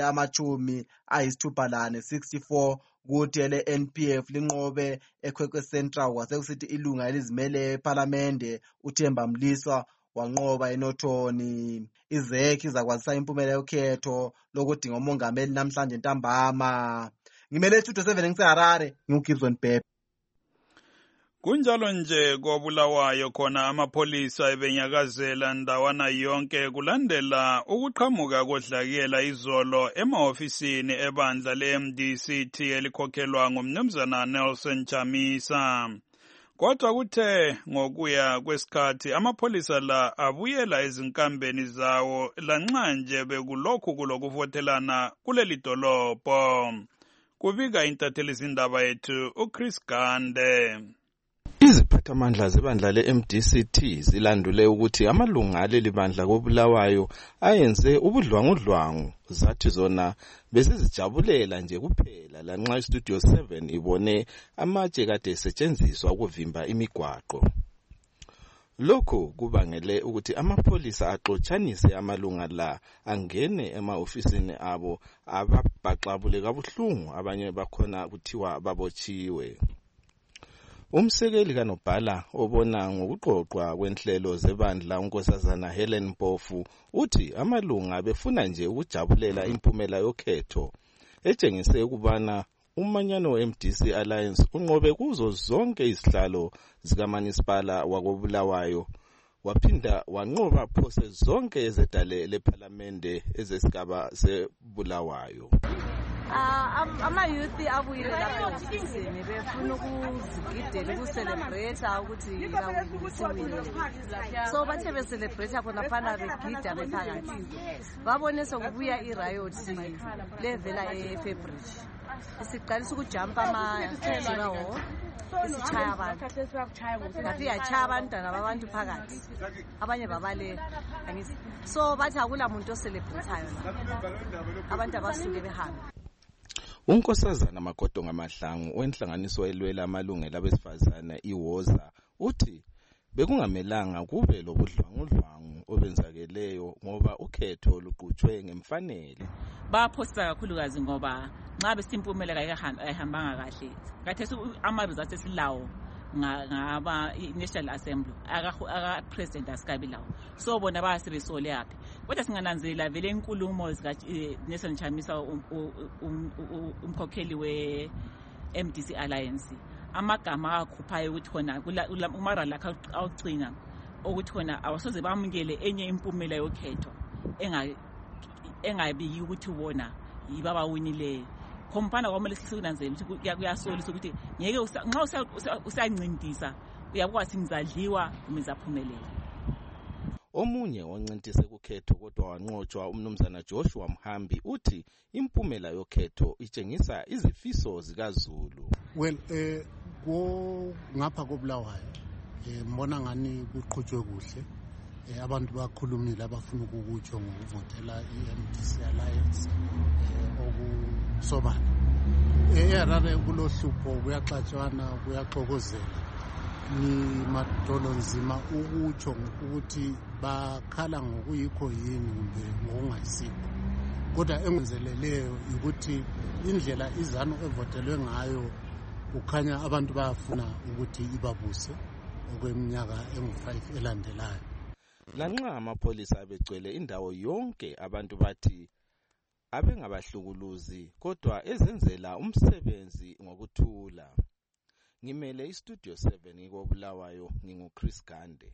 64 kuthi ele-NPF linqobe eKwekwe Central kwasekusithi ilunga elizimele ePhalamende uThemba Mliswa wanqoba eNothoni. IZEC izakwazisa impumela yokhetho lokudinga umongameli namhlanje ntambama. Ngimele iStudio 7 ngiseHarare, ngiuGibson Bhebhe. Kunjalo nje koBulawayo khona amapholisa ebenyakazela ndawana yonke kulandela ukuqhamuka kodlakela izolo emahofisini ebandla le-MDCT elikhokhelwa ngumnumzana Nelson Chamisa. Kodwa kuthe ngokuya kwesikhathi amapholisa la abuyela ezinkambeni zawo lanxa nje bekulokhu kulokuvotelana kuleli dolobho. Kubika intathelizindaba yethu uChris Gande. Iziphathamandla zebandla le-MDCT zilandule ukuthi amalunga aleli bandla koBulawayo ayenze ubudlwangudlwangu, zathi zona bezizijabulela nje kuphela lanxa iStudio 7 ibone amatshe kade esetshenziswa ukuvimba imigwaqo. Lokhu kubangele ukuthi amapholisa axotshanise amalunga la angene ema-ofisini abo ababhaxabule kabuhlungu, abanye bakhona kuthiwa babotshiwe. Umsekeli kaNobhala obona ngokuqoqwa kwenhlelo zebandla uNkosazana Helen Mpofu uthi amalunga befuna nje ukujabulela impumela yokhetho, etshengise ukubana umanyano we-MDC Alliance unqobe kuzo zonke izihlalo zikaManisipala wakoBulawayo, waphinda wanqoba phose zonke ezedale lePhalamende ezesigaba seBulawayo. Ama-youth abuyile lapha ofisini befuna ukuzigidela ukucelebrate ukuthi bawinisiwile. So bathe becelebrate khona fana begida bephakathi. Babone sokubuya i-riot levela eFebruary. Isiqalisa ukujumpa ama-zero isichaya abantu. Nafi yachaya abantwana babantu phakathi. Abanye babale. So bathi akula muntu ocelebrateayo la. Abantu abasuke behamba. Unkosazana Makoto Ngamahlangu wenhlanganiso elwela amalungelo abesifazana iWoza uthi bekungamelanga kube lobudlwangudlwangu obenzakeleyo ngoba ukhetho luqhutshwe ngemfanele. Baphosta kakhulukazi ngoba nxa besimpumela ayihambanga kahle. Khathesi ama-results esilawo ngaba National Assembly aka President asikabi lawo. So bona basebesole yaphi. Kodwa singananzelela vele inkulumo zika Nelson Chamisa umkhokheli we-MDC Alliance. Amagama akhuphayo ukuthi khona umara lakhe awugcina ukuthi khona awasoze bamukele enye impumela yokhetho engabi ukuthi wona yiba bawinileyo. Khompana kwamele sikunanzela ukuthi kuyasolisa ukuthi ngeke nxa usancindisa uyakwazi ngizadliwa umizaphumelela. Omunye oncintise kukhetho kodwa wanqotshwa umnumzana Joshua Mhambi uthi impumela yokhetho itshengisa izifiso zikaZulu. Well ngapha koBulawayo mbona ngani kuqhutshwe kuhle. Abantu bakhulumile abafuna ukukutsho ngokuvotela i-MDC Alliance okusobala. eHarare kulohlupho kuyaxatshwana kuyaxokozela ni madolo nzima ukutsho ukuthi bakhala ngokuyikho yini kumbe ngokungayisiko. Kodwa engenzeleleyo ukuthi indlela izanu evotelwe ngayo kukhanya abantu bayafuna ukuthi ibabuse okweminyaka engu-5 elandelayo. Lanxa amapholisa abegcwele indawo yonke abantu bathi abengabahlukuluzi kodwa ezenzela umsebenzi ngokuthula. Ngimele iStudio 7 koBulawayo nginguChris Gande.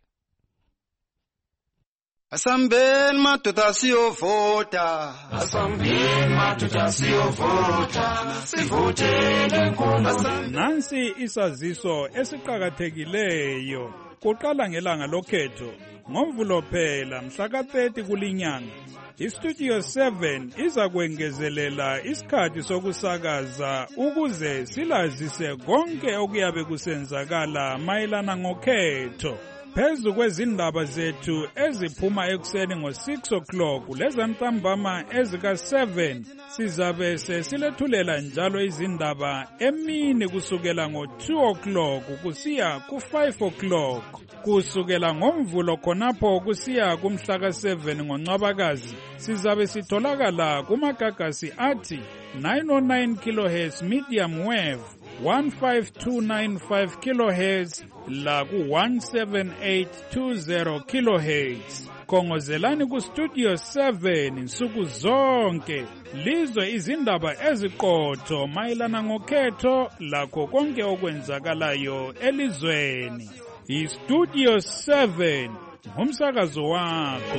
Asambeni madoda siyovota, asambeni madoda siyovota, sivotele nkulunkulu. Nansi isaziso esiqhakathekileyo. Kuqala ngelanga lokhetho ngoMvulo phela mhla ka-30 kulinyanga. iStudio 7 iza kwengezelela isikhathi sokusakaza ukuze silazise konke okuyabe kusenzakala mayelana ngokhetho. Phezu kwezindaba zethu eziphuma ekuseni ngo-6 o'clock lezantambama ezika-7 sizabe sesilethulela njalo izindaba emini kusukela ngo-2 o'clock kusiya ku-5 o'clock. Kusukela ngomvulo khonapho kusiya kumhla ka-7 ngoNcwabakazi sizabe sitholakala kumagagasi athi 909 kHz medium wave, 15295 kHz la ku-17820 kHz. Khongozelani ku-Studio 7 nsuku zonke lizwe izindaba eziqotho mayelana ngokhetho lakho konke okwenzakalayo elizweni. iStudio 7 ngumsakazo wakho.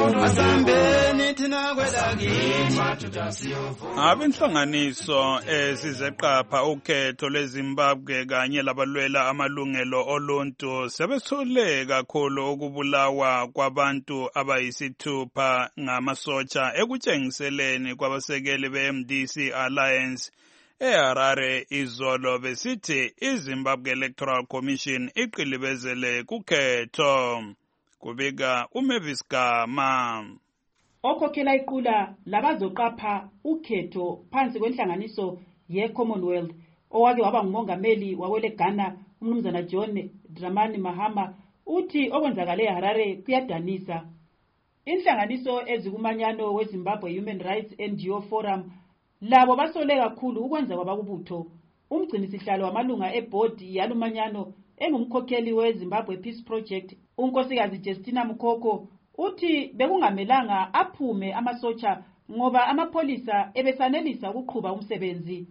Abenhlanganiso ezizeqapha ukhetho lweZimbabwe kanye labalwela amalungelo oluntu sebethole kakhulu ukubulawa kwabantu abayisithupha ngamasotsha ekutshengiseleni kwabasekeli be-MDC Alliance eHarare izolo besithi iZimbabwe Electoral Commission iqilibezele kukhetho. Kubika uMavis Gama. Okhokhela iqula labazoqapha ukhetho phansi kwenhlanganiso ye-Commonwealth owake waba ngumongameli wawele Ghana umnumzana John Dramani Mahama uthi okwenzakale eHarare kuyadanisa. Inhlanganiso ezikumanyano weZimbabwe Human Rights NGO Forum labo basole kakhulu ukwenza kwabakubutho. Umgcinisihlalo wamalunga ebhodi yalumanyano engumkhokheli weZimbabwe Peace Project unkosikazi Justina Mkhoko uthi bekungamelanga aphume amasotsha ngoba amapholisa ebesanelisa ukuqhuba umsebenzi.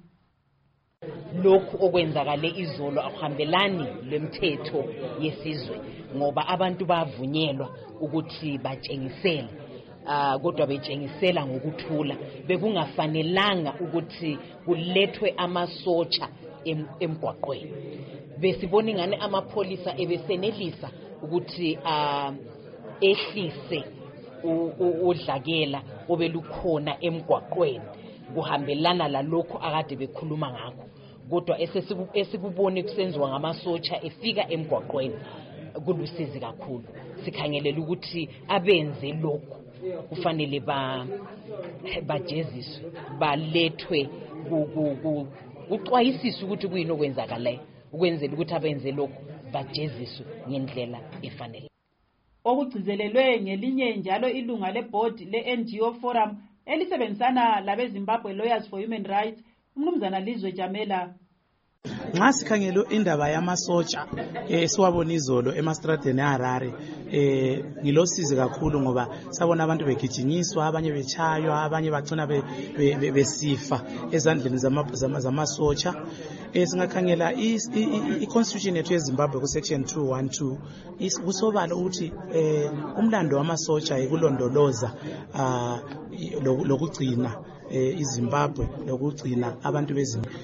Lokhu okwenzakale izolo akuhambelani lemthetho yesizwe ngoba abantu bavunyelwa ukuthi batshengisele kodwa betshengisela ngokuthula. Bekungafanelanga ukuthi kulethwe amasotsha emgwaqweni. Besibona ingane amapholisa ebesenelisa ukuthi ehlise udlakela obelukhona emgwaqweni kuhambelana lalokho akade bekhuluma ngakho. Kodwa esikubone kusenziwa ngamasotsha efika emgwaqweni kulusizi kakhulu. Sikhangelela ukuthi abenze lokho kufanele bajeziswe, balethwe kuxwayisiswe ukuthi kuyini okwenzakalayo ukwenzela ukuthi abenze lokho bajeziswe ngendlela efanele. Okugcizelelwe ngelinye njalo ilunga lebhodi le-NGO Forum elisebenzisana labeZimbabwe Lawyers for Human Rights umnumzana Lizwe Jamela. Nxa sikhangela indaba yamasotsha siwabona izolo emastradeni eHarare ngilosizi kakhulu ngoba sabona abantu begijinyiswa, abanye bechaywa, abanye bagcina besifa ezandleni zamasotsha. Singakhangela i-constitution yethu yeZimbabwe ku-section 212 kusobala ukuthi umlando wamasotsha yikulondoloza lokugcina iZimbabwe lokugcina abantu beZimbabwe.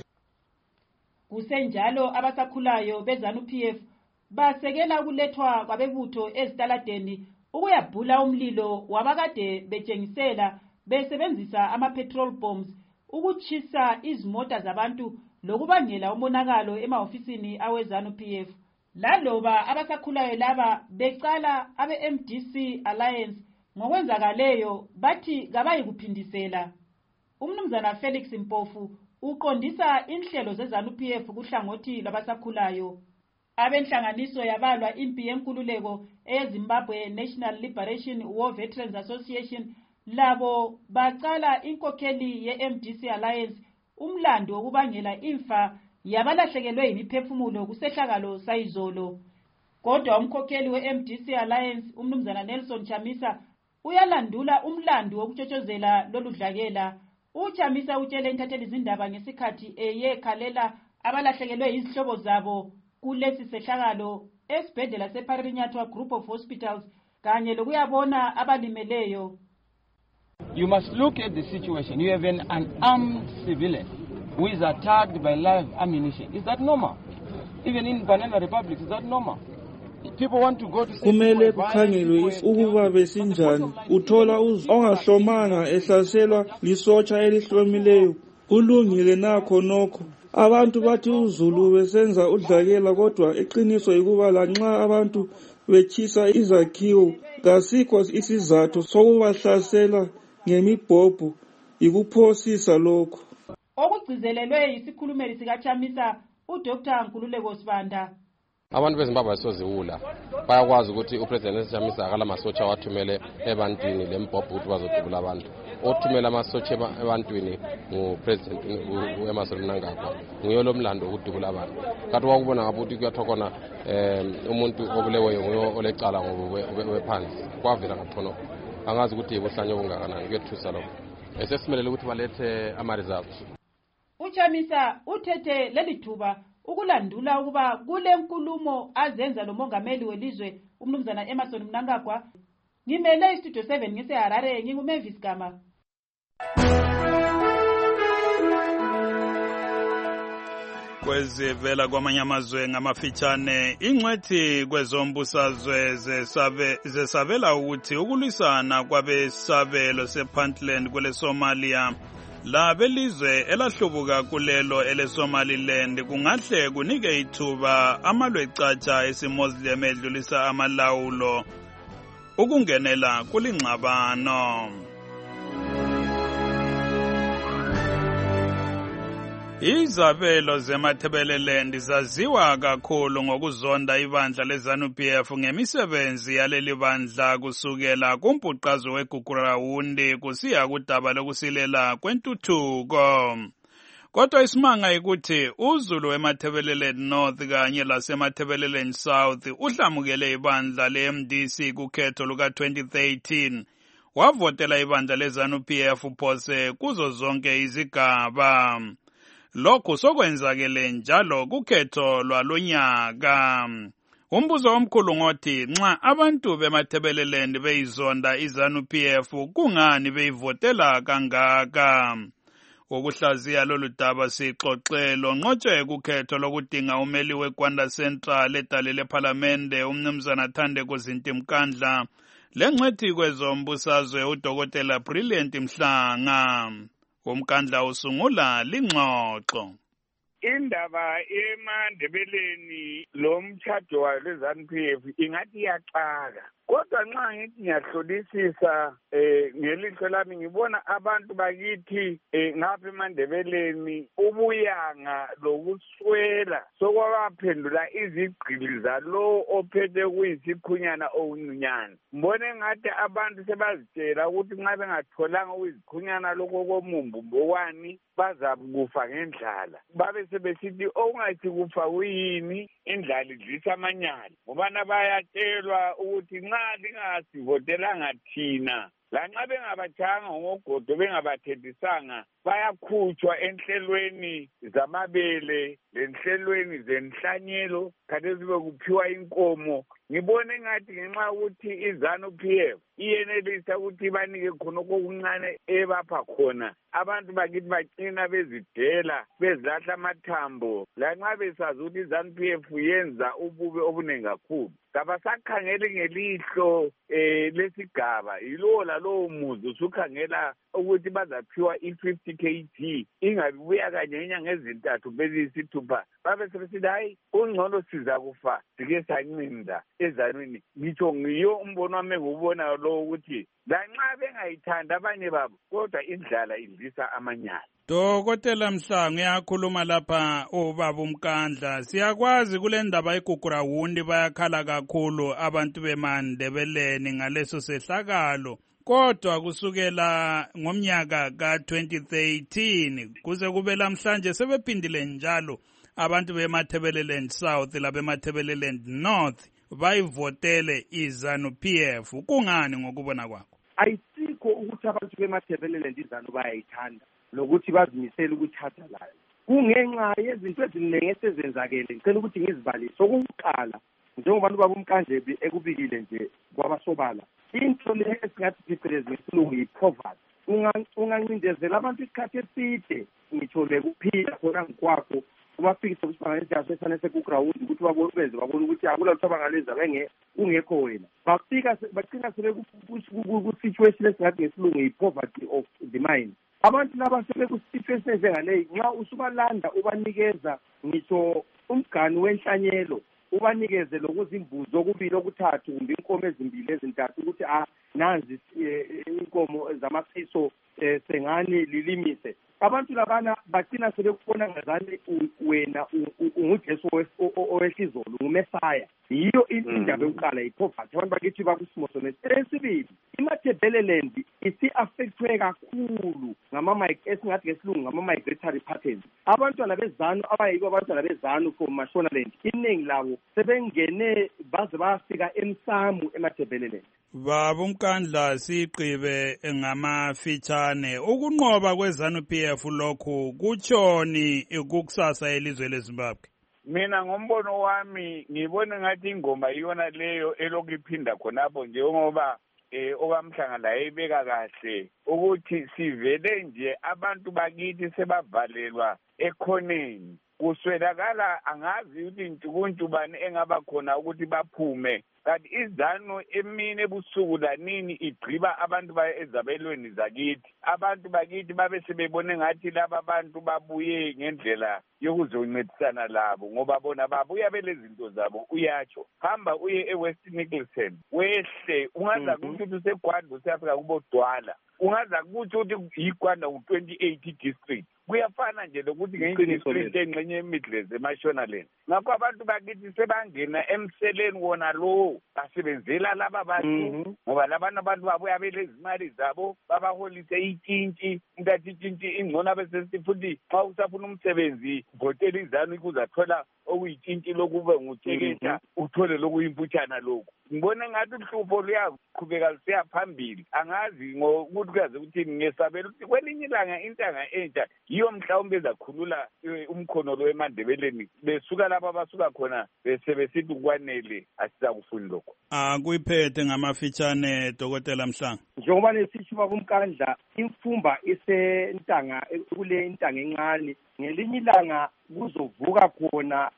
Kusenjalo abasakhulayo beZANU-PF basekela ukulethwa kwabebutho ezitaladeni ukuyabhula umlilo wabakade betshengisela besebenzisa ama-petrol bombs ukutshisa izimota zabantu lokubangela umonakalo emahofisini aweZANU-PF. Laloba abasakhulayo laba becala abe-MDC Alliance ngokwenzakaleyo bathi kabayi kuphindisela. Umnumzana Felix Mpofu uqondisa inhlelo zeZANU-PF kuhlangothi lwabasakhulayo. Abenhlanganiso yabalwa impi yenkululeko eZimbabwe National Liberation War Veterans Association labo bacala inkokheli ye-MDC Alliance umlando wokubangela imfa yabalahlekelwe imiphefumulo kusehlakalo sayizolo. Kodwa umkhokheli we-MDC Alliance umnumzana Nelson Chamisa uyalandula umlando wokutshotshozela loludlakela. UChamisa utshele intatheli izindaba ngesikhathi eyekhalela abalahlekelwe izihlobo zabo kulesi sehlakalo esibhedlela seParinyatwa Group of Hospitals kanye lokuyabona abalimeleyo. You must look at the situation. You have an unarmed civilian who is attacked by live ammunition. Is that normal? Even in Banana Republic, is that normal? Kumele kukhangelwe ukuba besinjani. Uthola ongahlomanga ehlaselwa lisotsha elihlomileyo. Kulungile nakho nokho. Abantu bathi uZulu besenza udlakela kodwa eqiniso ikuba lanxa abantu betshisa izakhiwo. Kasikho isizathu sokubahlasela ngemibhobho, yikuphosisa lokho. Okugcizelelwe yisikhulumeli sikaChamisa uDr Nkululeko Sibanda. Abantu beZimbabwe asoziwula bayakwazi ukuthi uPresident Chamisa akala masotsha wathumele ebantwini lembhobho ukuthi bazodubula abantu. Othumela amasotsha ebantwini nguPresident Emmerson Mnangagwa. Nguye lo mlando ukudubula abantu. Kanti wakubona ngabuthi kuyathokona umuntu obuleweyo nguye olecala ngobephansi. Kwavela ngaphono. Angazi ukuthi ibuhlanye obungakanani kuyethusa lokho. Esesimelele ukuthi balethe ama-results. uChamisa uthethe leli thuba ukulandula ukuba kule nkulumo azenza lo mongameli welizwe umnumzana Emmerson Mnangagwa. Ngimele istudio 7 ngiseHarare, nginguMavis Gama. Kwezivela kwamanye amazwe ngamafitshane, ingcwethi kwezombusazwe zesabela ukuthi ukulwisana kwabesabelo sePuntland kwele Somalia labelizwe elahlubuka kulelo eleSomaliland kungahle kunike ithuba amalwecatsha esiMuslim edlulisa amalawulo ukungenela kulingxabano. Izabelo zeMatabeleland zaziwa kakhulu ngokuzonda ibandla leZANU-PF ngemisebenzi yaleli bandla kusukela kumbhuqazo weGugurawundi kusiya kudaba lokusilela kwentuthuko. Kodwa isimanga ukuthi uZulu weMatabeleland North kanye laseMatabeleland South uhlamukele ibandla leMDC kukhetho luka-2013. Wavotela ibandla leZANU-PF phose kuzo zonke izigaba. Lokhu sokwenzakele njalo kukhetho lwalonyaka. Umbuzo omkhulu ngothi nxa abantu beMatabeleland beyizonda iZANU-PF kungani beyivotela kangaka? Ukuhlaziya lolu daba sixoxelo ngqotshwe kukhetho lokudinga umeli weGwanda Central edale lePhalamende umnumzana Thandeko Zintimkandla lengcwethi kwezombusazwe uDokotela Brilliant Mhlanga. Umkandla usungula lingxoxo. Indaba eMandebeleni lo mtshado waleZANU-PF ingathi iyaqaka. Kodwa nxa ngithi ngiyahlolisisa ngelihlo lami ngibona abantu bakithi ngapha eMandebeleni ubuyanga lokuswela sokwabaphendula izigqili zalo ophethe kuyisikhunyana owunyunyana. Mbone ngathi abantu sebazitshela ukuthi nxa bengatholanga uyizikhunyana lokho komumbumbokwani bazakufa ngendlala. Babe sebesithi okungathi kufa kuyini indlala idlisa amanyala. Ngobana bayatshelwa ukuthi nxa lingasivotelanga thina lanxa bengabatshanga ngogodo bengabathendisanga bayakhutshwa enhlelweni zamabele lenhlelweni zenhlanyelo khathesi bekuphiwa inkomo. Ngibone ngathi ngenxa ukuthi iZANU-PF iyenelisa ukuthi banike khonokho okuncane ebapha khona abantu bakithi bacina bezidela bezilahla amathambo lanxa besazi ukuthi iZANU-PF yenza ububi obunengi kakhulu. Kabasakhangeli ngelihlo lesigaba yilowo lalowo muzi usukhangela ukuthi bazaphiwa i-50 kg ingabi buya kanye ngenyanga ezintathu beziyisithupha. Babe sebesithi hayi kungcono siza kufa sike sancinda eZANU-ni. Ngitsho ngiyo umbono wami engiwubonayo lo ukuthi lanxa bengayithandi abanye babo kodwa indlala idlisa amanyala. Dokotela Mhlanga uyakhuluma lapha ubaba uMkandla. Siyakwazi kule ndaba yeGugurawundi bayakhala kakhulu abantu beMandebeleni ngaleso sehlakalo. Kodwa kusukela ngomnyaka ka-2013 kuze kube lamhlanje sebephindile njalo abantu beMatabeleland South labeMatabeleland North bayivotele iZANU-PF. Kungani ngokubona kwakho? Ayisikho ukuthi abantu beMatabeleland iZANU bayayithanda lokuthi bazimisele ukuthatha layo. Kungenxa yezinto eziningi esezenzakele. Ngicela ukuthi ngizibalise. Okokuqala njengoba ubaba uMkandla ekubikile nje kwabasobala into le esingathi phecelezi ngesilungu yi-poverty. Ungancindezela abantu isikhathi eside ngitsho bekuphila khona ngikwakho ubafikise kusibangalezayo sesane sekuGrawundi ukuthi babone ukuthi akula lutho abangalenza ungekho wena. Bacina sebekuku-situation esingathi ngesilungu yi-poverty of the mind. Abantu laba sebeku-situation enjengaleyi nxa usubalanda ubanikeza ngitsho umgani wenhlanyelo ubanikeze lokuzimbuzo okubili okuthathu kumbe inkomo ezimbili ezintathu ukuthi nanzi inkomo zamasiso sengani lilimise. Abantu labana bagcina sebekubona ngazani wena unguJesu owehlizolo ngumesaya. Yiyo indaba yokuqala ipoverty. Abantu bakithi bakusimo sona. Esibili, iMatabeleland isi-affectwe kakhulu esingathi ngesilungu ngama-migratory patterns. Abantwana bezanu abayibo abantwana bezanu from Mashonaland, iningi labo sebengene baze bayafika emsamu eMatabeleland. Baba uMkandla siqibe ngamafitshane ukunqoba kweZANU-PF lokhu kutshoni ukukusasa elizwe leZimbabwe. Mina ngombono wami ngibona ngathi ingoma iyona leyo elokhu iphinda khonapho njengoba okamhlanga ayibeka kahle ukuthi sivele nje abantu bakithi sebavalelwa ekhoneni. Kuswelakala angazi ukuthi intshukuntshubane engaba khona ukuthi baphume. Kanti iZANU emini ebusuku lanini igqiba abantu ezabelweni zakithi. Abantu bakithi babe sebebone ngathi laba bantu babuye ngendlela yokuzoncedisana labo ngoba bona babuya belezinto zabo uyatsho. Hamba uye eWest Nicholson wehle ungaza ukuthi useGwanda usiyafika kubodwala. Ungaza ukuthi yiGwanda ku28 district. Kuyafana nje lokuthi ngeyidistrict engxenye eMidlands eMashonaland. Ngakho abantu bakithi sebangena emseleni wona lo basebenzela laba bantu ngoba labantu babuya belezimali zabo babaholise itshintshi intathi itshintshi ingcono bese futhi xa usafuna umsebenzi ngotela iZANU ikuzathola okuyitshintshi lokube ngutsheketsha uthole lokuyimputshana lokho. Ngibona ngathi uhlupho luyaqhubeka lusiya phambili. Angazi ngokuthi kuyaze ukuthi ngesabela ukuthi kwelinye ilanga intanga entsha yiyo mhlawumbe ezakhulula umkhono lo eMandebeleni besuka lapha basuka khona besebesithi kwanele asizakufuni lokho. Kuyiphethe ngamafitshane Dr. Mhlanga. Njengoba nesisho bakumkandla imfumba isentanga kule intanga encane ngelinye ilanga kuzovuka khona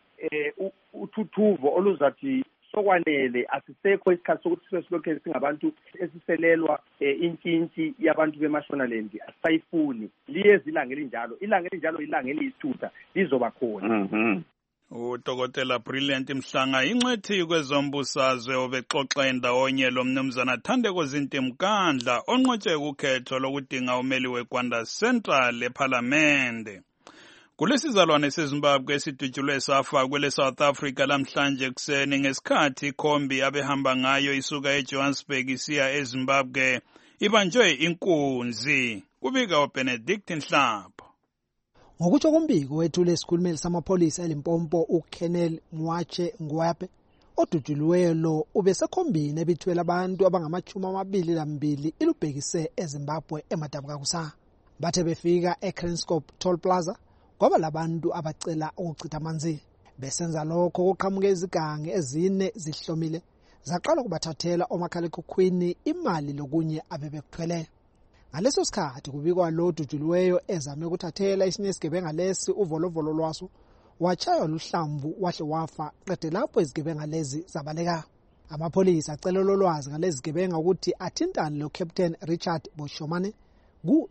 uthuthuvo oluzathi sokwanele asisekho isikhathi sokuthi sesilokhe singabantu esiselelwa intshintshi yabantu beMashonaland asayifuni liyeza ilanga elinjalo ilanga eliyisithupha lizoba khona. uDokotela Brilliant Mhlanga ingcwethi kwezombusazwe obexoxa endawonye lo mnumzana Thandeko Zintimkandla onqotshe ukhetho lokudinga umeli weGwanda Central eParliament. Kulesizalwane seZimbabwe esidutshulwe safa kwele South Africa lamhlanje kuseni ngesikhathi ikhombi abehamba ngayo isuka eJohannesburg isiya eZimbabwe ibanjwe inkunzi. Kubika uBenedict Nhlapho. Ngokutsho kombiko wethule esikhulumeli samapholisa eLimpopo uKennel Mwache Ngwape odutshulweyo lo ubesekhombini ebithwele abantu abangama-22 ilubhekise eZimbabwe eMadabukakusa. Bathe befika eKranskop Toll Plaza kwaba labantu abacela ukuchitha amanzi. Besenza lokho kuqhamuke izigange ezine zihlomile zaqala kubathathela omakhalekhukhwini imali lokunye abebekuthwele. Ngaleso sikhathi kubikwa lo dutshulweyo ezame ukuthathela isinye isigebenga lesi uvolovolo lwaso wachaywa luhlamvu wahle wafa qede lapho izigebenga lezi zabaleka. Amapholisa acela lolwazi ngalezi zigebenga ukuthi athintane lo Captain Richard Boshomane ku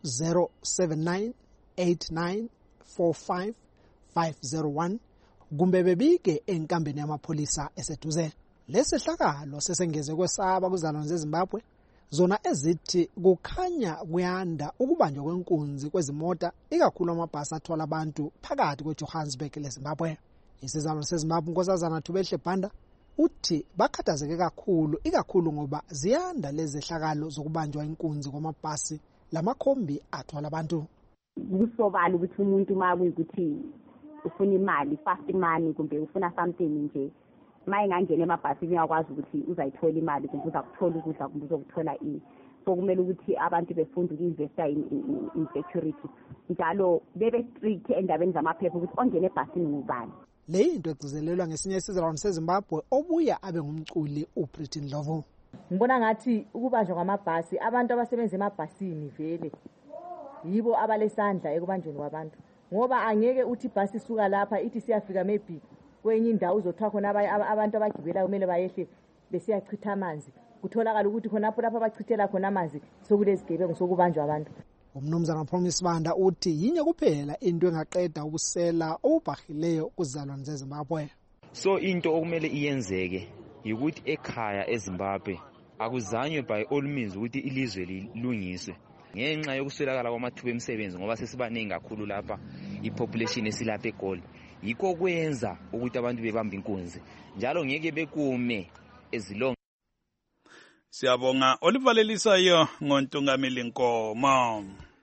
07989455501 kumbe bebike enkambeni yamapholisa eseduze. Lesehlakalo sesengeze kwesaba kuzalwane zeZimbabwe zona ezithi kukhanya kuyanda ukubanjwa kwenkunzi kwezimota ikakhulu amabhasi athwala abantu phakathi kweJohannesburg leZimbabwe. Isizalwane seZimbabwe Nkosazana Thubehle Banda uthi bakhathazeke kakhulu ikakhulu ngoba ziyanda lezehlakalo zokubanjwa inkunzi kwamabhasi lamakhombi athwala abantu. Kusobala ukuthi umuntu makuyikuthi ufuna imali fast money kumbe ufuna something nje mayengangena emabhasini uyakwazi ukuthi uzayithola imali kumbe uzakuthola ukudla kumbe uzokuthola ini. So kumele ukuthi abantu befunde uku-investa in security njalo bebe strict endabeni zamaphepha ukuthi ongena ebhasini ngubani. Le into egcizelelwa ngesinye isizalwane seZimbabwe obuya abe ngumculi uPretty Ndlovu. Ngibona ngathi ukubanjwa kwamabhasi abantu abasebenza emabhasini vele yibo abalesandla ekubanjweni kwabantu ngoba angeke uthi ibhasi isuka lapha ithi siyafika maybe kwenye indawo uzothiwa khona abantu abagibela kumele bayehle besiyachitha amanzi kutholakala ukuthi khonapho lapho abachithela khona amanzi sokulezigebengu sokubanjwa abantu. Umnumzana Promise Banda uthi yinye kuphela into engaqeda ubusela obubhahileyo kuzalwane zeZimbabwe. So into okumele iyenzeke ukuthi ekhaya eZimbabwe akuzanywe by all means ukuthi ilizwe lilungiswe ngenxa yokuswelakala kwamathuba emisebenzi ngoba sesibaningi kakhulu lapha ipopulation esilapha eGoli. Yikho kwenza ukuthi abantu bebamba inkunzi njalo ngeke bekume ezilonga. Siyabonga Olivalelisayo ngontungameli Nkomo.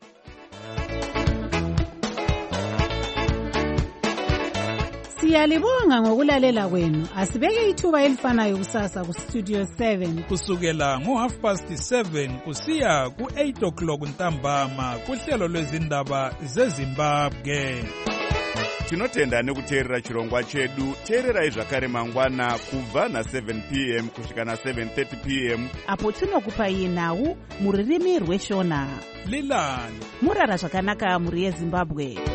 Siyalibonga ngokulalela kwenu. Asibeke ithuba elifanayo kusasa ku Studio 7 kusukela ngo7:30 kusiya ku8:00 ntambama kuhlelo lwezindaba zeZimbabwe. Tinotenda nekuteerera chirongwa chedu. Teererai zvakare mangwana kubva na7 p.m. kusvika na7:30 p.m. apo tinokupai nhau muririmi rweshona. Lilani murara zvakanaka muri yeZimbabwe.